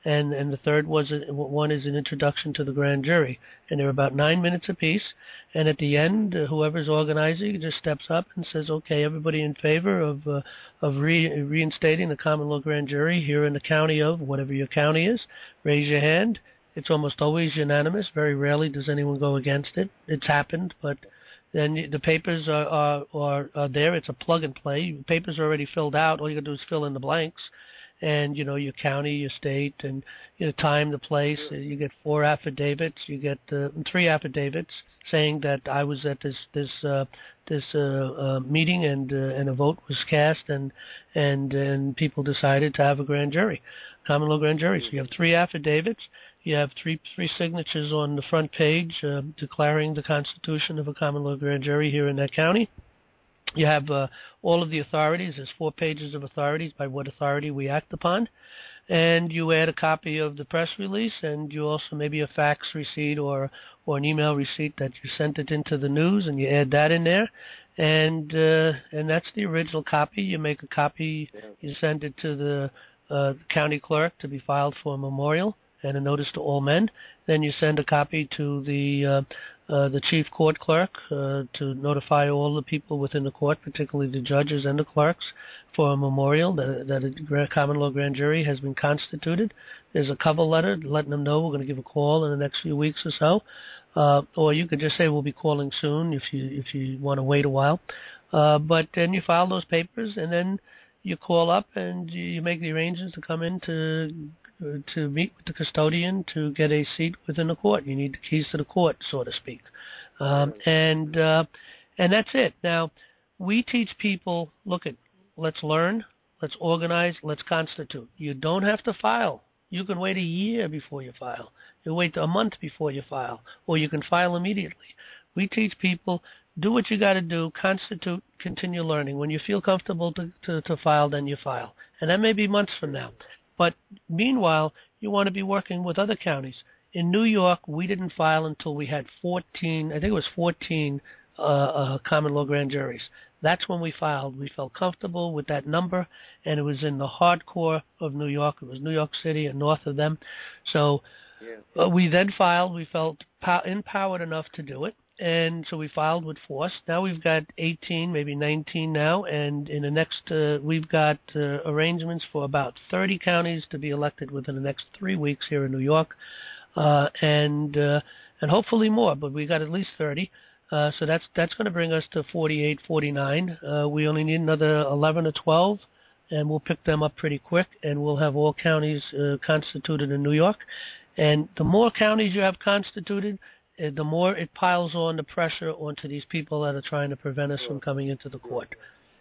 and and the third was a, one is an introduction to the grand jury, and they're about nine minutes apiece. And at the end, uh, whoever's organizing just steps up and says, "Okay, everybody in favor of uh, of re- reinstating the common law grand jury here in the county of whatever your county is, raise your hand." It's almost always unanimous. Very rarely does anyone go against it. It's happened, but then the papers are, are, are, are there. It's a plug and play. The papers are already filled out. All you got to do is fill in the blanks. And, you know, your county, your state, and, you know, time, the place. You get four affidavits. You get uh, three affidavits saying that I was at this this uh, this uh, uh, meeting and uh, and a vote was cast and and and people decided to have a grand jury, common law grand jury. So you have three affidavits. You have three three signatures on the front page uh, declaring the constitution of a common law grand jury here in that county. You have uh, all of the authorities. There's four pages of authorities by what authority we act upon. And you add a copy of the press release, and you also maybe a fax receipt or or an email receipt that you sent it into the news, and you add that in there. And uh, and that's the original copy. You make a copy, you send it to the uh, county clerk to be filed for a memorial and a notice to all men. Then you send a copy to the uh, uh, the chief court clerk uh, to notify all the people within the court, particularly the judges and the clerks, for a memorial that, that a common law grand jury has been constituted. There's a cover letter letting them know we're going to give a call in the next few weeks or so. Uh, or you could just say we'll be calling soon if you if you want to wait a while. Uh, but then you file those papers, and then you call up and you make the arrangements to come in to to meet with the custodian to get a seat within the court. You need the keys to the court, so to speak. Um, and uh, and that's it. Now, we teach people, look at, let's learn, let's organize, let's constitute. You don't have to file. You can wait a year before you file. You wait a month before you file, or you can file immediately. We teach people, do what you got to do, constitute, continue learning. When you feel comfortable to, to, to file, then you file. And that may be months from now. But meanwhile, you want to be working with other counties. In New York, we didn't file until we had fourteen, I think it was fourteen uh, uh, common law grand juries. That's when we filed. We felt comfortable with that number, and it was in the hardcore of New York. It was New York City and north of them. So yeah. uh, we then filed. We felt pow- empowered enough to do it, and so we filed with force. Now we've got eighteen, maybe nineteen now, and in the next, uh, we've got uh, arrangements for about thirty counties to be elected within the next three weeks here in New York, uh, and uh, and hopefully more, but we got at least thirty. Uh, so that's that's going to bring us to forty-eight, forty-nine. Uh, we only need another eleven or twelve, and we'll pick them up pretty quick, and we'll have all counties uh, constituted in New York. And the more counties you have constituted, uh, the more it piles on the pressure onto these people that are trying to prevent us from coming into the court.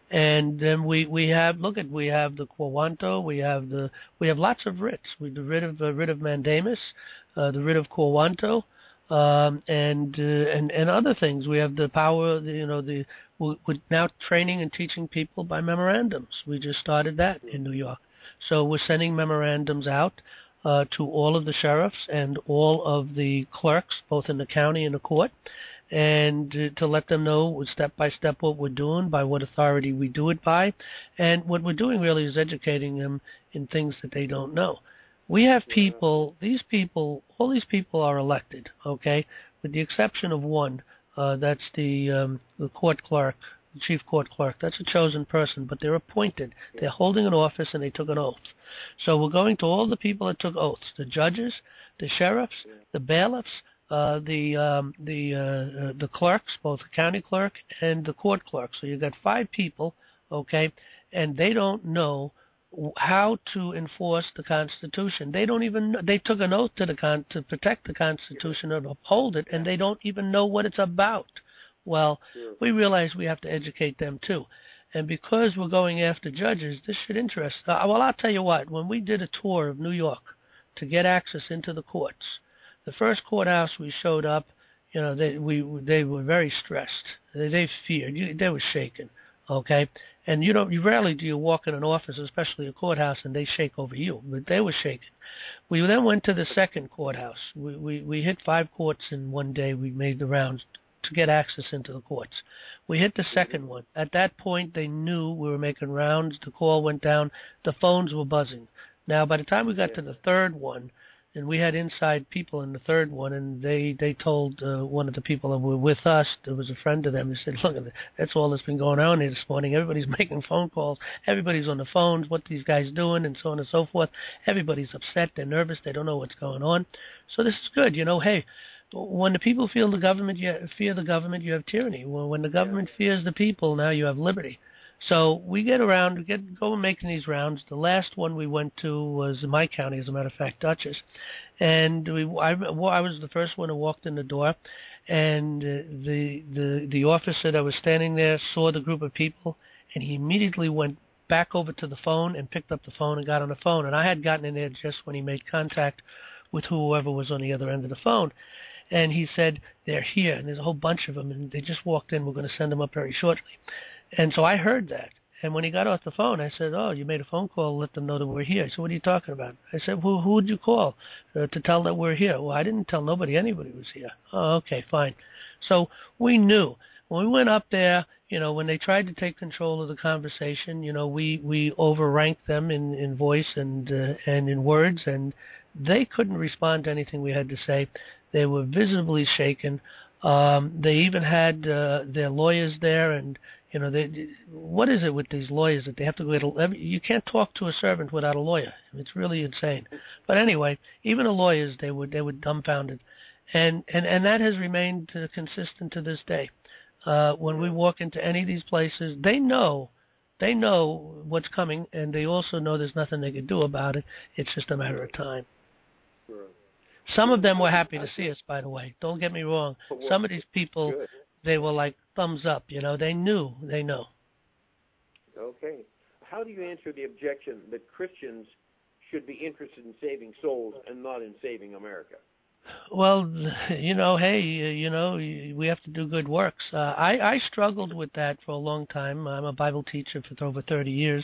And then we, we have, look at, we have the quo wanto, we have the, we have lots of writs. We the writ of, uh, writ of mandamus, uh, the writ of quo wanto, Um, and uh, and and other things. We have the power, the, you know, the we're now training and teaching people by memorandums. We just started that in New York, so we're sending memorandums out uh, to all of the sheriffs and all of the clerks, both in the county and the court, and uh, to let them know step by step what we're doing, by what authority we do it by, and what we're doing really is educating them in things that they don't know. We have people, these people, all these people are elected, okay, with the exception of one. Uh, that's the um, the court clerk, the chief court clerk. That's a chosen person, but they're appointed. They're holding an office, and they took an oath. So we're going to all the people that took oaths, the judges, the sheriffs, the bailiffs, uh, the um, the uh, uh, the clerks, both the county clerk and the court clerk. So you've got five people, okay, and they don't know how to enforce the Constitution. They don't even know. They took an oath to the con to protect the Constitution and uphold it, and they don't even know what it's about. Well, we realize we have to educate them too. And because we're going after judges, this should interest. Uh, well, I'll tell you what. When we did a tour of New York to get access into the courts, the first courthouse we showed up, you know, they we they were very stressed. They, they feared. You, they were shaken. Okay. And you don't, you rarely do you walk in an office, especially a courthouse, and they shake over you. But they were shaking. We then went to the second courthouse. We, we, we hit five courts in one day. We made the rounds to get access into the courts. We hit the second one. At that point, they knew we were making rounds. The call went down. The phones were buzzing. Now, by the time we got Yeah. to the third one, and we had inside people in the third one, and they they told uh, one of the people that were with us, there was a friend of them, they said, look, that's all that's been going on here this morning. Everybody's making phone calls. Everybody's on the phones, what these guys doing, and so on and so forth. Everybody's upset. They're nervous. They don't know what's going on. So this is good. You know, hey, when the people feel the government, you fear the government, you have tyranny. Well, when the government Yeah. fears the people, now you have liberty. So we get around, we get go making these rounds. The last one we went to was in my county, as a matter of fact, Dutchess, and we I, I was the first one who walked in the door, and uh, the the the officer that was standing there saw the group of people, and he immediately went back over to the phone and picked up the phone and got on the phone. And I had gotten in there just when he made contact with whoever was on the other end of the phone. And he said, they're here, and there's a whole bunch of them, and they just walked in. We're going to send them up very shortly. And so I heard that. And when he got off the phone, I said, oh, you made a phone call, let them know that we're here. He said, what are you talking about? I said, well, who would you call uh, to tell that we're here? Well, I didn't tell nobody anybody was here. Oh, okay, fine. So we knew. When we went up there, you know, when they tried to take control of the conversation, you know, we, we overranked them in, in voice and uh, and in words, and they couldn't respond to anything we had to say. They were visibly shaken. Um, they even had uh, their lawyers there, and you know, they, what is it with these lawyers that they have to go to? You can't talk to a servant without a lawyer. It's really insane. But anyway, even the lawyers, they were they were dumbfounded, and and and that has remained uh, consistent to this day. Uh, when we walk into any of these places, they know. They know what's coming, and they also know there's nothing they can do about it. It's just a matter of time. Sure. Some of them were happy to see us, by the way. Don't get me wrong. Some of these people, Good. they were like thumbs up. You know, they knew. They know. Okay. How do you answer the objection that Christians should be interested in saving souls and not in saving America? Well, you know, hey, you know, we have to do good works. Uh, I, I struggled with that for a long time. I'm a Bible teacher for over thirty years,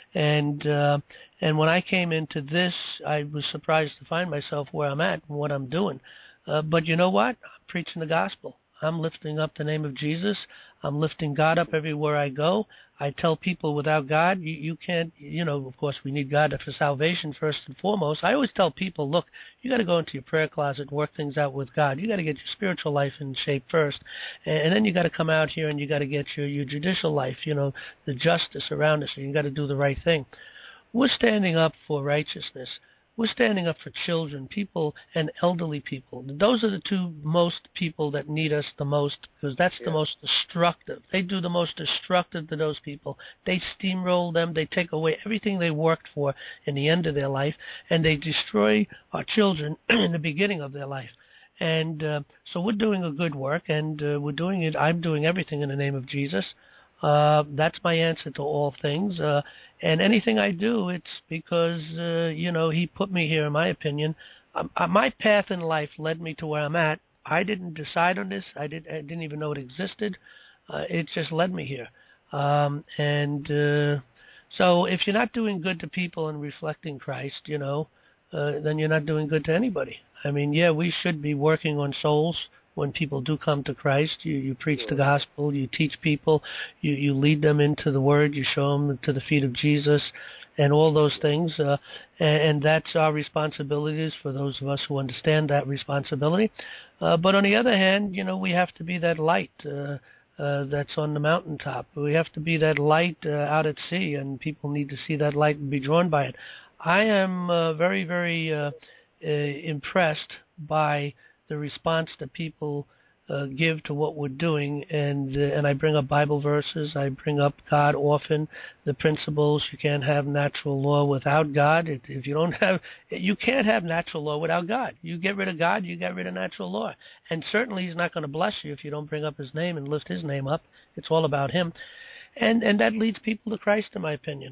and uh, and when I came into this, I was surprised to find myself where I'm at and what I'm doing. Uh, but you know what? I'm preaching the gospel. I'm lifting up the name of Jesus. I'm lifting God up everywhere I go. I tell people without God, you, you can't, you know, of course we need God for salvation first and foremost. I always tell people, look, you got to go into your prayer closet and work things out with God. You got to get your spiritual life in shape first. And, and then you got to come out here and you got to get your, your judicial life, you know, the justice around us. And you got to do the right thing. We're standing up for righteousness. We're standing up for children, people, and elderly people. Those are the two most people that need us the most, because that's yeah. the most destructive. They do the most destructive to those people. They steamroll them. They take away everything they worked for in the end of their life, and they destroy our children in the beginning of their life. And uh, so we're doing a good work, and uh, we're doing it. I'm doing everything in the name of Jesus. Uh, that's my answer to all things. Uh, and anything I do, it's because, uh, you know, he put me here, in my opinion. Um, uh, my path in life led me to where I'm at. I didn't decide on this. I, did, I didn't even know it existed. Uh, it just led me here. Um, and uh, so if you're not doing good to people and reflecting Christ, you know, uh, then you're not doing good to anybody. I mean, yeah, we should be working on souls. When people do come to Christ, you, you preach the gospel, you teach people, you, you lead them into the Word, you show them to the feet of Jesus, and all those things. Uh, and, and that's our responsibilities for those of us who understand that responsibility. Uh, but on the other hand, you know, we have to be that light uh, uh, that's on the mountaintop. We have to be that light uh, out at sea, and people need to see that light and be drawn by it. I am uh, very, very uh, uh, impressed by the response that people uh, give to what we're doing, and uh, and I bring up Bible verses. I bring up God often, the principles. You can't have natural law without God. If, if you don't have, you can't have natural law without God. You get rid of God, you get rid of natural law. And certainly He's not going to bless you if you don't bring up His name and lift His name up. It's all about Him, and and that leads people to Christ, in my opinion.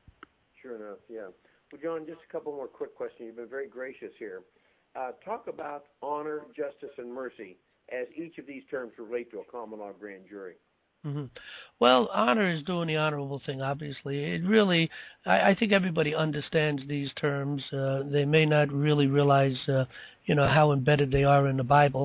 Sure enough, yeah. Well, John, just a couple more quick questions. You've been very gracious here. Uh, talk about honor, justice, and mercy as each of these terms relate to a common law grand jury. Mm-hmm. Well, honor is doing the honorable thing, obviously. It really, I, I think everybody understands these terms. Uh, they may not really realize, uh, you know, how embedded they are in the Bible.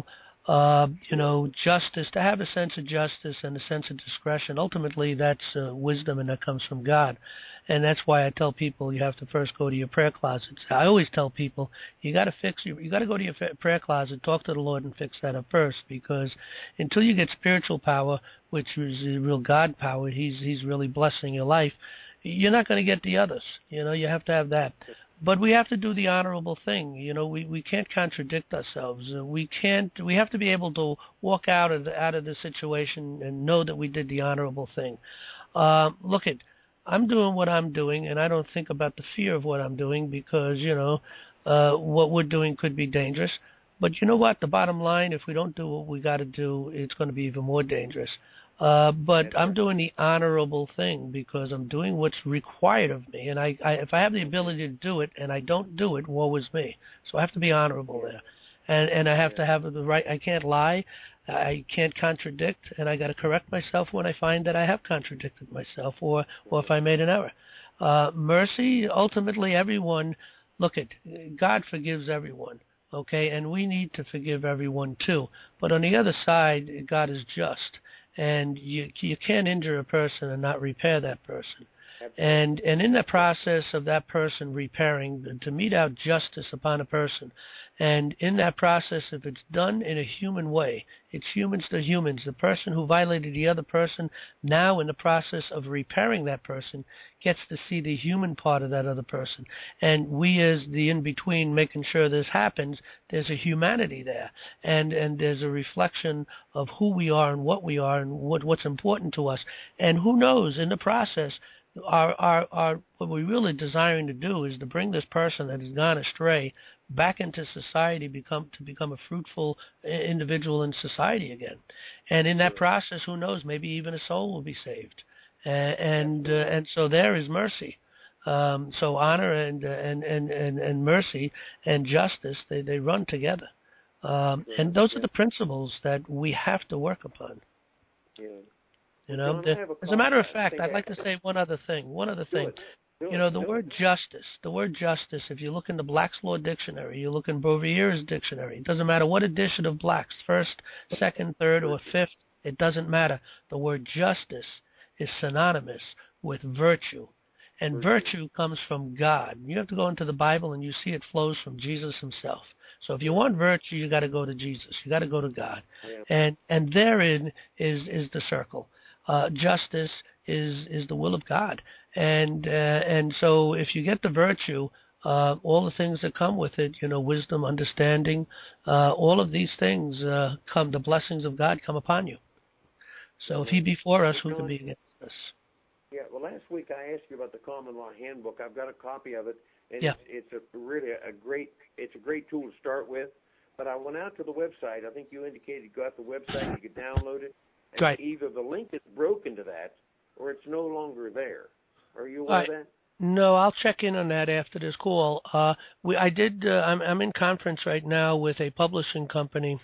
Uh, you know, justice, to have a sense of justice and a sense of discretion, ultimately that's uh, wisdom, and that comes from God. And that's why I tell people you have to first go to your prayer closets. I always tell people you got to fix your, you got to go to your prayer closet, talk to the Lord, and fix that up first. Because until you get spiritual power, which is real God power, He's He's really blessing your life. You're not going to get the others. You know, you have to have that. But we have to do the honorable thing. You know, we, we can't contradict ourselves. Uh, we can't. We have to be able to walk out of the, out of the situation and know that we did the honorable thing. Uh, look at. I'm doing what I'm doing, and I don't think about the fear of what I'm doing because, you know, uh, what we're doing could be dangerous. But you know what? The bottom line, if we don't do what we got to do, it's going to be even more dangerous. Uh, but I'm doing the honorable thing because I'm doing what's required of me. And I, I, if I have the ability to do it and I don't do it, woe is me. So I have to be honorable there. And, and I have to have the right, I can't lie. I can't contradict, and I got to correct myself when I find that I have contradicted myself, or or if I made an error. Uh, mercy, ultimately, everyone. Look at God forgives everyone, okay, and we need to forgive everyone too. But on the other side, God is just, and you you can't injure a person and not repair that person. And and in the process of that person repairing, to mete out justice upon a person. And in that process, if it's done in a human way, it's humans to humans. The person who violated the other person, now in the process of repairing that person, gets to see the human part of that other person. And we as the in-between making sure this happens, there's a humanity there. And and there's a reflection of who we are and what we are and what what's important to us. And who knows, in the process, Our, our, our, what we're really desiring to do is to bring this person that has gone astray back into society, become to become a fruitful individual in society again. And in that process, who knows, maybe even a soul will be saved. And and, uh, and so there is mercy. Um, so honor and, and, and, and, and mercy and justice, they, they run together. Um, and those are the principles that we have to work upon. Yeah. You know, the, as a matter of fact, I'd like to say one other thing. One other thing. You know, the word justice, the word justice, if you look in the Black's Law Dictionary, you look in Bovier's dictionary, it doesn't matter what edition of Black's, first, second, third, or fifth, it doesn't matter. The word justice is synonymous with virtue. And virtue comes from God. You have to go into the Bible and you see it flows from Jesus himself. So if you want virtue, you got to go to Jesus. You got to go to God. And and therein is is the circle. Uh, justice is is the will of God, and uh, and so if you get the virtue, uh, all the things that come with it, you know, wisdom, understanding, uh, all of these things uh, come. The blessings of God come upon you. So if He be for us, who can be against us? Yeah. Well, last week I asked you about the Common Law Handbook. I've got a copy of it, and yeah. it's, it's a really a great it's a great tool to start with. But I went out to the website. I think you indicated you got the website. You could download it. And right. Either the link is broken to that, or it's no longer there. Are you aware right. of that? No, I'll check in on that after this call. Uh, we, I did. Uh, I'm, I'm in conference right now with a publishing company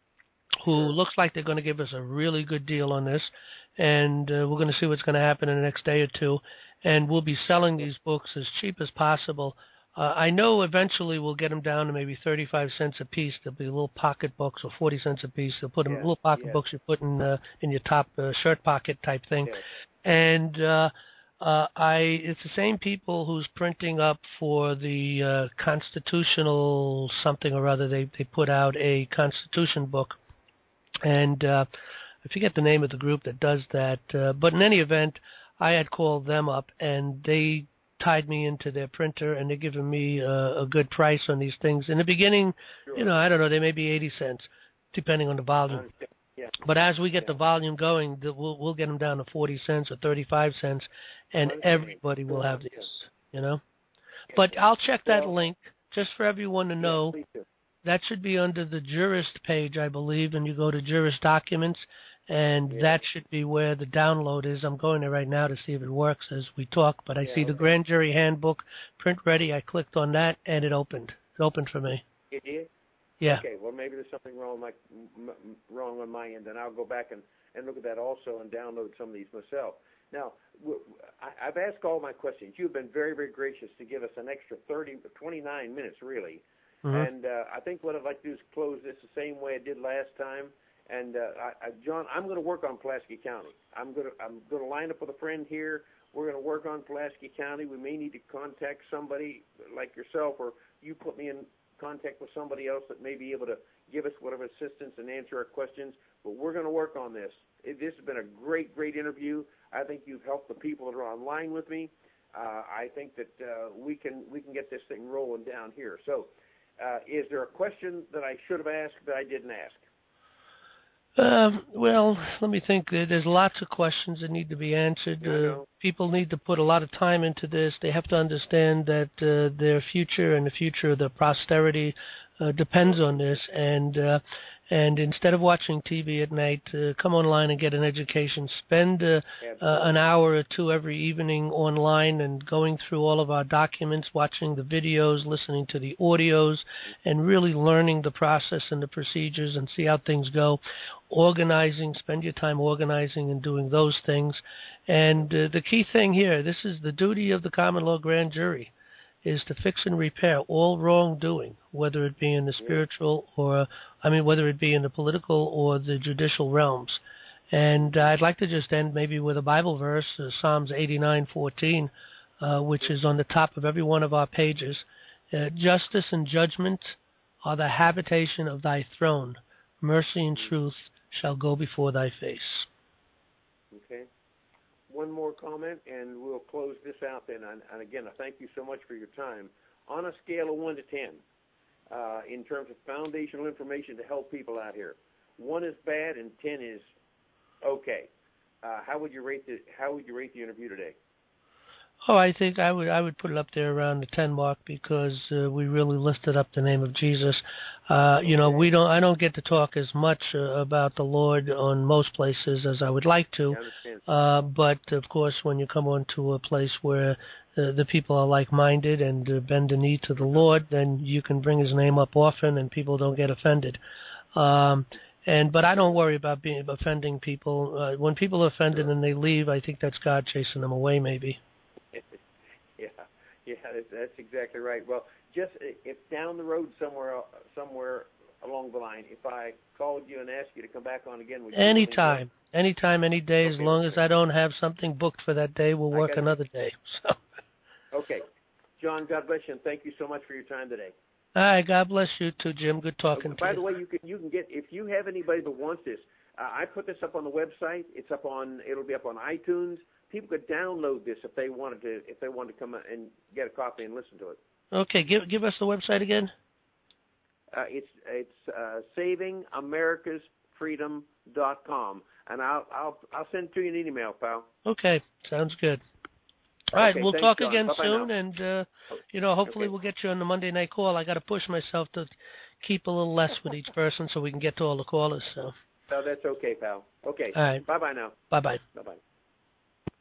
who sure. looks like they're going to give us a really good deal on this, and uh, we're going to see what's going to happen in the next day or two. And we'll be selling these books as cheap as possible. Uh, I know eventually we'll get them down to maybe thirty-five cents a piece. There'll be little pocket books, or forty cents a piece. They'll put them yeah, little pocket yeah. books you put in uh, in your top uh, shirt pocket type thing. Yeah. And uh, uh, I it's the same people who's printing up for the uh, constitutional something or other. They they put out a Constitution book, and uh, I forget the name of the group that does that. Uh, but in any event, I had called them up, and they tied me into their printer, and they're giving me uh, a good price on these things. In the beginning, sure. you know, I don't know, they may be eighty cents, depending on the volume. Yeah. But as we get yeah. the volume going, we'll we'll get them down to forty cents or thirty-five cents, and everybody will have these, you know. But I'll check that well, link just for everyone to know. Yeah, that should be under the jurist page, I believe, and you go to jurist documents, and yeah. that should be where the download is. I'm going there right now to see if it works as we talk, but I yeah, see okay. the grand jury handbook, print ready. I clicked on that, and it opened. It opened for me. It did? Yeah. Okay, well, maybe there's something wrong, like, m- m- wrong on my end, and I'll go back and, and look at that also and download some of these myself. Now, w- I, I've asked all my questions. You've been very, very gracious to give us an extra thirty, twenty-nine minutes, really, Mm-hmm. And uh, I think what I'd like to do is close this the same way I did last time. And uh, I, I, John, I'm going to work on Pulaski County. I'm going to I'm going to line up with a friend here. We're going to work on Pulaski County. We may need to contact somebody like yourself, or you put me in contact with somebody else that may be able to give us whatever assistance and answer our questions. But we're going to work on this. It, this has been a great, great interview. I think you've helped the people that are online with me. Uh, I think that uh, we can we can get this thing rolling down here. So, uh, is there a question that I should have asked that I didn't ask? Um, well, let me think. There's lots of questions that need to be answered. Yeah, uh, people need to put a lot of time into this. They have to understand that uh, their future and the future of their posterity uh, depends on this. And uh, and instead of watching T V at night, uh, come online and get an education. Spend uh, uh, an hour or two every evening online and going through all of our documents, watching the videos, listening to the audios, and really learning the process and the procedures and see how things go. Organizing, spend your time organizing and doing those things. And uh, the key thing here, this is the duty of the common law grand jury, is to fix and repair all wrongdoing, whether it be in the spiritual or, I mean, whether it be in the political or the judicial realms. And uh, I'd like to just end maybe with a Bible verse, uh, Psalms eighty-nine fourteen, uh, which is on the top of every one of our pages. Uh, Justice and judgment are the habitation of thy throne. Mercy and truth shall go before thy face. Okay. One more comment, and we'll close this out then. And, and again, I thank you so much for your time. On a scale of one to ten, uh, in terms of foundational information to help people out here, one is bad and ten is okay. Uh, how would you rate the How would you rate the interview today? Oh, I think I would I would put it up there around the ten mark because uh, we really lifted up the name of Jesus. Uh, you know, we don't I don't get to talk as much uh, about the Lord on most places as I would like to. Uh, but of course, when you come on to a place where uh, the people are like-minded and uh, bend the knee to the Lord, then you can bring His name up often, and people don't get offended. Um, and but I don't worry about being offending people. Uh, when people are offended and they leave, I think that's God chasing them away, maybe. Yeah, yeah, that's, that's exactly right. Well, just if down the road somewhere, somewhere along the line, if I called you and asked you to come back on again, would you? Anytime, anytime, any day, okay, as long okay. as I don't have something booked for that day, we'll work another day. So. Okay, John, God bless you, and thank you so much for your time today. All right, God bless you too, Jim. Good talking okay, to you. By the way, you can you can get if you have anybody that wants this. Uh, I put this up on the website. It's up on. It'll be up on iTunes. People could download this if they wanted to. If they wanted to come and get a copy and listen to it. Okay, give give us the website again. Uh, it's it's uh, saving americas freedom dot com, and I'll I'll I'll send it to you in an email, pal. Okay, sounds good. All right, okay, we'll thanks, talk John. again Bye-bye soon, now. and uh, you know, hopefully okay. we'll get you on the Monday night call. I got to push myself to keep a little less with each person so we can get to all the callers. So. No, that's okay, pal. Okay. All right. Bye bye now. Bye bye. Bye bye.